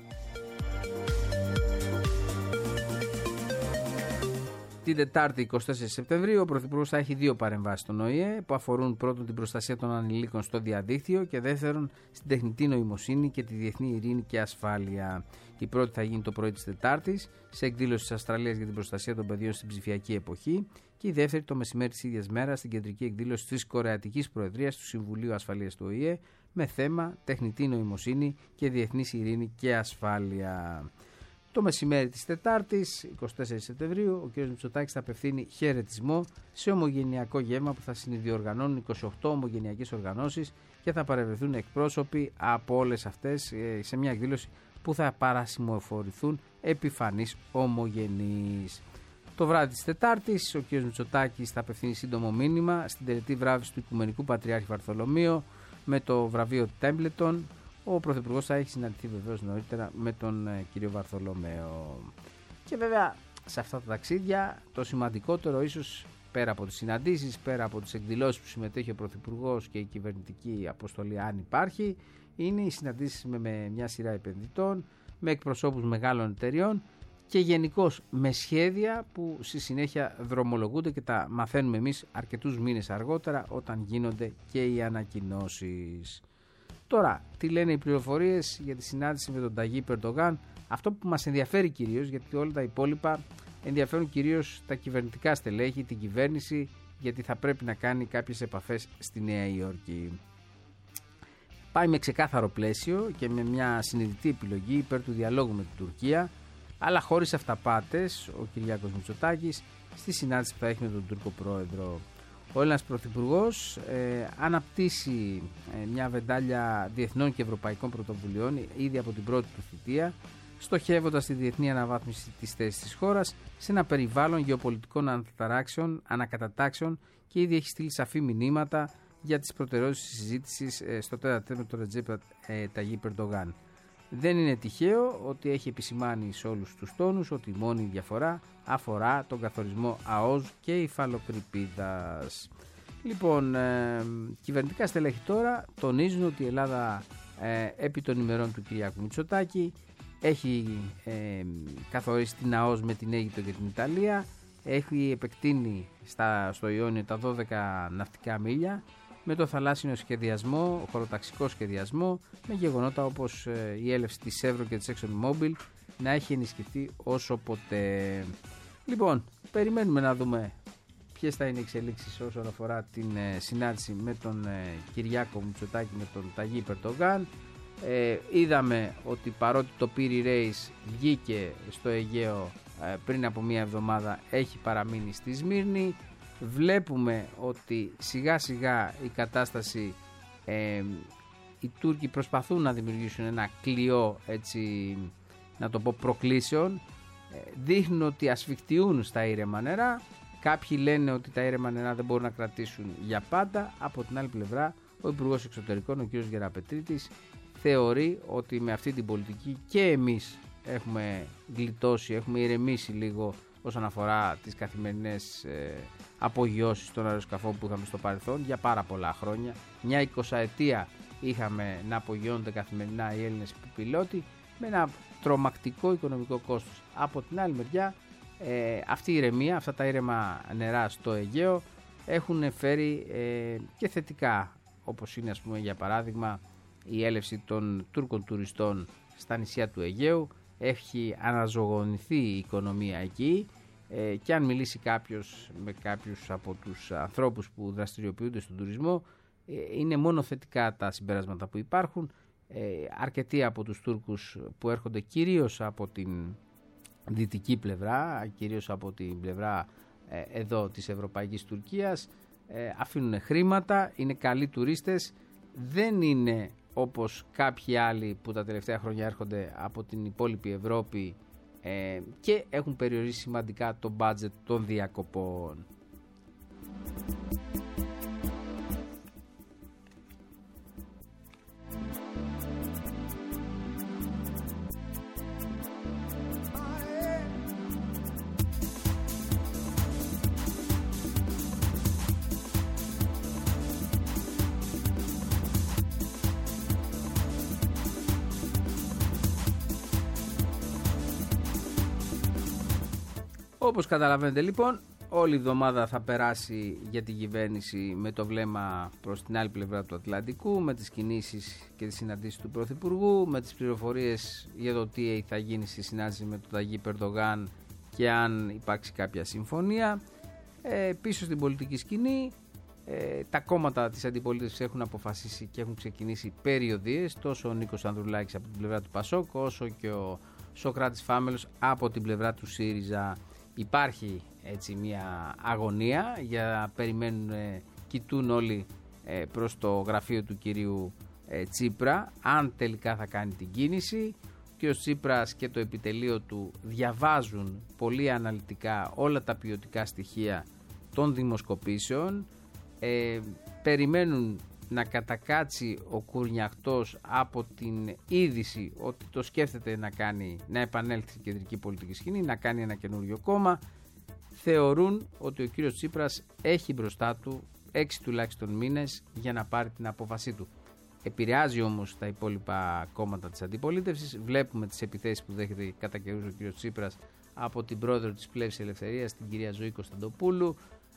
Την Τετάρτη εικοστή τέταρτη Σεπτεμβρίου ο Πρωθυπουργός θα έχει δύο παρεμβάσεις στον Ο Η Ε που αφορούν πρώτον την προστασία των ανηλίκων στο διαδίκτυο και δεύτερον στην τεχνητή νοημοσύνη και τη διεθνή ειρήνη και ασφάλεια. Η πρώτη θα γίνει το πρωί της Τετάρτης σε εκδήλωση της Αυστραλίας για την προστασία των παιδιών στην ψηφιακή εποχή και η δεύτερη το μεσημέρι της ίδιας μέρας στην κεντρική εκδήλωση της Κορεατικής Προεδρίας του Συμβουλίου Ασφαλείας του Ο Η Ε με θέμα τεχνητή νοημοσύνη και διεθνής ειρήνη και ασφάλεια. Το μεσημέρι της Τετάρτης, εικοστή τέταρτη Σεπτεμβρίου, ο κ. Μητσοτάκης θα απευθύνει χαιρετισμό σε ομογενειακό γεύμα που θα συνδιοργανώνουν είκοσι οκτώ ομογενειακές οργανώσεις και θα παρευρεθούν εκπρόσωποι από όλες αυτές σε μια εκδήλωση που θα παρασημοφορηθούν επιφανείς ομογενείς. Το βράδυ της Τετάρτης, ο κ. Μητσοτάκης θα απευθύνει σύντομο μήνυμα στην τελετή βράβευση του Οικουμενικού Πατριάρχη Βαρθολομαίο με το βραβείο Τέμπλετον. Ο Πρωθυπουργός θα έχει συναντηθεί βεβαίως νωρίτερα με τον ε, κύριο Βαρθολομαίο. Και βέβαια σε αυτά τα ταξίδια το σημαντικότερο ίσως πέρα από τις συναντήσεις, πέρα από τις εκδηλώσεις που συμμετέχει ο Πρωθυπουργός και η κυβερνητική αποστολή αν υπάρχει, είναι οι συναντήσεις με, με μια σειρά επενδυτών, με εκπροσώπους μεγάλων εταιριών και γενικώς με σχέδια που στη συνέχεια δρομολογούνται και τα μαθαίνουμε εμείς αρκετούς μήνες αργότερα όταν γίνονται και οι ανακοινώσεις. Τώρα, τι λένε οι πληροφορίες για τη συνάντηση με τον Ταγίπ Ερντογάν? Αυτό που μας ενδιαφέρει κυρίως, γιατί όλα τα υπόλοιπα ενδιαφέρουν κυρίως τα κυβερνητικά στελέχη, την κυβέρνηση, γιατί θα πρέπει να κάνει κάποιες επαφές στη Νέα Υόρκη. Πάει με ξεκάθαρο πλαίσιο και με μια συνειδητή επιλογή υπέρ του διαλόγου με την Τουρκία, αλλά χωρίς αυταπάτες ο Κυριάκος Μητσοτάκης στη συνάντηση που θα έχει με τον Τούρκο πρόεδρο. Ο Έλληνας Πρωθυπουργός ε, αναπτύσσει ε, μια βεντάλια διεθνών και ευρωπαϊκών πρωτοβουλειών ήδη από την πρώτη του θητεία, στοχεύοντας τη διεθνή αναβάθμιση της θέσης της χώρας σε ένα περιβάλλον γεωπολιτικών αναταράξεων, ανακατατάξεων και ήδη έχει στείλει σαφή μηνύματα για τις προτεραιότητες της συζήτησης ε, στο τέταρτο με τον Ρετζέπ Ταγίπ Ερντογάν. Δεν είναι τυχαίο ότι έχει επισημάνει σε όλους τους τόνους ότι η μόνη διαφορά αφορά τον καθορισμό ΑΟΣ και υφαλοκρηπίδας. Λοιπόν, ε, κυβερνητικά στελέχη τώρα τονίζουν ότι η Ελλάδα ε, επί των ημερών του Κυριάκου Μητσοτάκη έχει ε, καθορίσει την ΑΟΣ με την Αίγυπτο και την Ιταλία, έχει επεκτείνει στα, στο Ιόνιο τα δώδεκα ναυτικά μίλια με το θαλάσσινο σχεδιασμό, χωροταξικό σχεδιασμό, με γεγονότα όπως ε, η έλευση της Chevron και της ExxonMobil να έχει ενισχυθεί όσο ποτέ. Λοιπόν, περιμένουμε να δούμε ποιες θα είναι οι εξελίξεις όσον αφορά την ε, συνάντηση με τον ε, Κυριάκο Μητσοτάκη, με τον Ταγίπ Ερντογάν. Ε, είδαμε ότι παρότι το Piri Reis βγήκε στο Αιγαίο ε, πριν από μία εβδομάδα, έχει παραμείνει στη Σμύρνη. Βλέπουμε ότι σιγά σιγά η κατάσταση, ε, οι Τούρκοι προσπαθούν να δημιουργήσουν ένα κλειό, έτσι να το πω, προκλήσεων. δείχνουν ότι ασφιχτιούν στα ήρεμα νερά. Κάποιοι λένε ότι τα ήρεμα νερά δεν μπορούν να κρατήσουν για πάντα. Από την άλλη πλευρά, ο Υπουργός Εξωτερικών, ο κ. Γεραπετρίτης, θεωρεί ότι με αυτή την πολιτική και εμείς έχουμε γλιτώσει, έχουμε ηρεμήσει λίγο όσον αφορά τις καθημερινές ε, απογειώσεις των αεροσκαφών που είχαμε στο παρελθόν για πάρα πολλά χρόνια. Μια εικοσαετία είχαμε να απογειώνονται καθημερινά οι Έλληνες πιλότοι με ένα τρομακτικό οικονομικό κόστος. Από την άλλη μεριά, ε, αυτή η ηρεμία, αυτά τα ήρεμα νερά στο Αιγαίο έχουν φέρει ε, και θετικά, όπως είναι, ας πούμε, για παράδειγμα η έλευση των Τούρκων τουριστών στα νησιά του Αιγαίου. Έχει αναζωογονηθεί η οικονομία εκεί ε, και αν μιλήσει κάποιος με κάποιους από τους ανθρώπους που δραστηριοποιούνται στον τουρισμό, ε, είναι μόνο θετικά τα συμπεράσματα που υπάρχουν. Ε, αρκετοί από τους Τούρκους που έρχονται κυρίως από την δυτική πλευρά, κυρίως από την πλευρά ε, εδώ της Ευρωπαϊκής Τουρκίας, ε, αφήνουν χρήματα, είναι καλοί τουρίστες, δεν είναι όπως κάποιοι άλλοι που τα τελευταία χρόνια έρχονται από την υπόλοιπη Ευρώπη ε, και έχουν περιορίσει σημαντικά το budget των διακοπών. Όπως καταλαβαίνετε λοιπόν, όλη η εβδομάδα θα περάσει για την κυβέρνηση με το βλέμμα προς την άλλη πλευρά του Ατλαντικού, με τις κινήσεις και τις συναντήσεις του Πρωθυπουργού, με τις πληροφορίες για το τι θα γίνει στη συνάντηση με τον Ταγί Ερντογάν και αν υπάρξει κάποια συμφωνία. Ε, πίσω στην πολιτική σκηνή, ε, τα κόμματα της αντιπολίτευσης έχουν αποφασίσει και έχουν ξεκινήσει περιοδίες, τόσο ο Νίκος Ανδρουλάκης από την πλευρά του Πασόκ, όσο και ο Σωκράτης Φάμελος από την πλευρά του ΣΥΡΙΖΑ. Υπάρχει έτσι μια αγωνία για περιμένουν, ε, κοιτούν όλοι ε, προς το γραφείο του κυρίου ε, Τσίπρα αν τελικά θα κάνει την κίνηση, και ο Τσίπρας και το επιτελείο του διαβάζουν πολύ αναλυτικά όλα τα ποιοτικά στοιχεία των δημοσκοπήσεων, ε, περιμένουν να κατακάτσει ο κουρνιαχτός από την είδηση ότι το σκέφτεται να κάνει, να επανέλθει στην κεντρική πολιτική σκηνή, να κάνει ένα καινούριο κόμμα. Θεωρούν ότι ο κύριος Τσίπρας έχει μπροστά του έξι τουλάχιστον μήνες για να πάρει την απόφασή του. Επηρεάζει όμως τα υπόλοιπα κόμματα της αντιπολίτευσης. Βλέπουμε τις επιθέσεις που δέχεται κατά καιρούς ο κύριος Τσίπρας από την πρόεδρο της Πλεύσης Ελευθερίας, την κυρία Ζωή Κωνσταντοπούλου.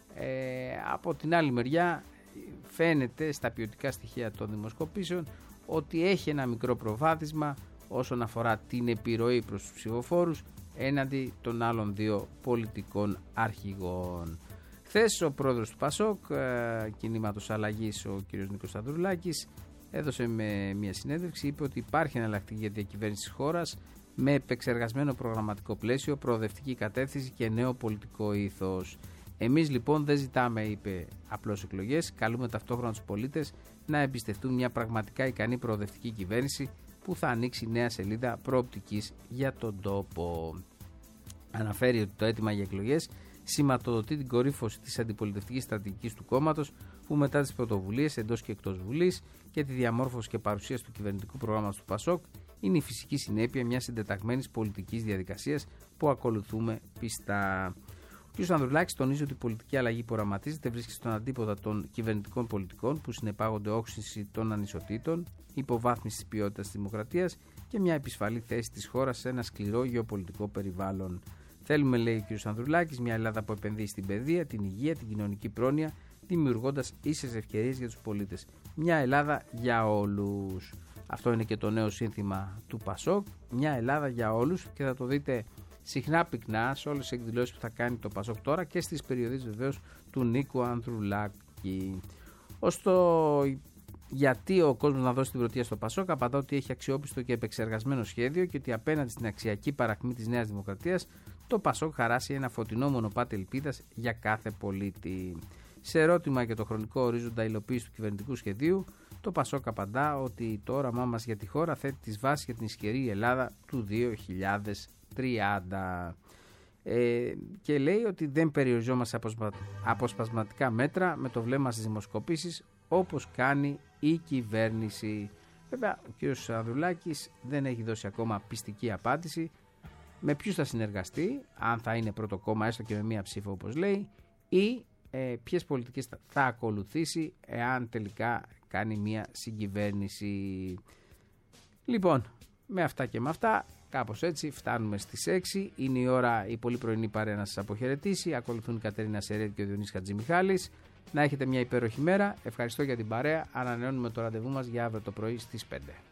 Ε, από την άλλη μεριά, φαίνεται στα ποιοτικά στοιχεία των δημοσκοπήσεων ότι έχει ένα μικρό προβάδισμα όσον αφορά την επιρροή προς τους ψηφοφόρους έναντι των άλλων δύο πολιτικών αρχηγών. Χθες ο πρόεδρος του Πασόκ, κινήματος αλλαγής, ο κ. Νίκος Ανδρουλάκης, έδωσε με μια συνέντευξη, είπε ότι υπάρχει εναλλακτική για διακυβέρνηση της χώρας με επεξεργασμένο προγραμματικό πλαίσιο, προοδευτική κατεύθυνση και νέο πολιτικό ήθος. Εμείς λοιπόν δεν ζητάμε, είπε, απλώς εκλογές, καλούμε ταυτόχρονα τους πολίτες να εμπιστευτούν μια πραγματικά ικανή προοδευτική κυβέρνηση που θα ανοίξει νέα σελίδα προοπτικής για τον τόπο. Αναφέρει ότι το αίτημα για εκλογές σηματοδοτεί την κορύφωση της αντιπολιτευτικής στρατηγικής του κόμματος, που μετά τις πρωτοβουλίες εντός και εκτός Βουλής και τη διαμόρφωση και παρουσίαση του κυβερνητικού προγράμματος του Πασόκ είναι η φυσική συνέπεια μιας συντεταγμένης πολιτικής διαδικασίας που ακολουθούμε πιστά. Ο κ. Ανδρουλάκης τονίζει ότι η πολιτική αλλαγή που οραματίζεται βρίσκεται στον αντίποδα των κυβερνητικών πολιτικών που συνεπάγονται όξυνση των ανισοτήτων, υποβάθμιση της ποιότητας της δημοκρατίας και μια επισφαλή θέση της χώρας σε ένα σκληρό γεωπολιτικό περιβάλλον. Θέλουμε, λέει ο κ. Ανδρουλάκης, μια Ελλάδα που επενδύει στην παιδεία, την υγεία, την κοινωνική πρόνοια, δημιουργώντας ίσες ευκαιρίες για τους πολίτες. Μια Ελλάδα για όλους. Αυτό είναι και το νέο σύνθημα του Πασόκ. Μια Ελλάδα για όλους, και θα το δείτε συχνά πυκνά σε όλες τις εκδηλώσεις που θα κάνει το Πασόκ τώρα και στις περιοδίες βεβαίως του Νίκου Ανδρουλάκη. Ωστόσο, γιατί ο κόσμος να δώσει την πρωτεία στο Πασόκ, απαντά ότι έχει αξιόπιστο και επεξεργασμένο σχέδιο και ότι απέναντι στην αξιακή παρακμή της Νέας Δημοκρατίας, το Πασόκ χαράσει ένα φωτεινό μονοπάτι ελπίδας για κάθε πολίτη. Σε ερώτημα για το χρονικό ορίζοντα υλοποίηση του κυβερνητικού σχεδίου, το Πασόκ απαντά ότι το όραμά μας για τη χώρα θέτει τις βάσεις για την ισχυρή Ελλάδα του δύο χιλιάδες τριάντα. Ε, και λέει ότι δεν περιοριζόμαστε αποσπα... αποσπασματικά μέτρα με το βλέμμα στις δημοσκοπήσεις όπως κάνει η κυβέρνηση. Βέβαια ο κ. Ανδρουλάκης δεν έχει δώσει ακόμα πιστική απάντηση με ποιους θα συνεργαστεί, αν θα είναι πρώτο κόμμα έστω και με μία ψήφο όπως λέει, ή ε, ποιες πολιτικές θα, θα ακολουθήσει εάν τελικά κάνει μία συγκυβέρνηση. Λοιπόν, με αυτά και με αυτά, κάπως έτσι φτάνουμε στις έξι. Είναι η ώρα η πολύ πρωινή παρέα να σας αποχαιρετήσει. Ακολουθούν η Κατερίνα Σερέτη και ο Διονύσης Χατζημιχάλης. Να έχετε μια υπέροχη μέρα. Ευχαριστώ για την παρέα. Ανανεώνουμε το ραντεβού μας για αύριο το πρωί στις πέντε.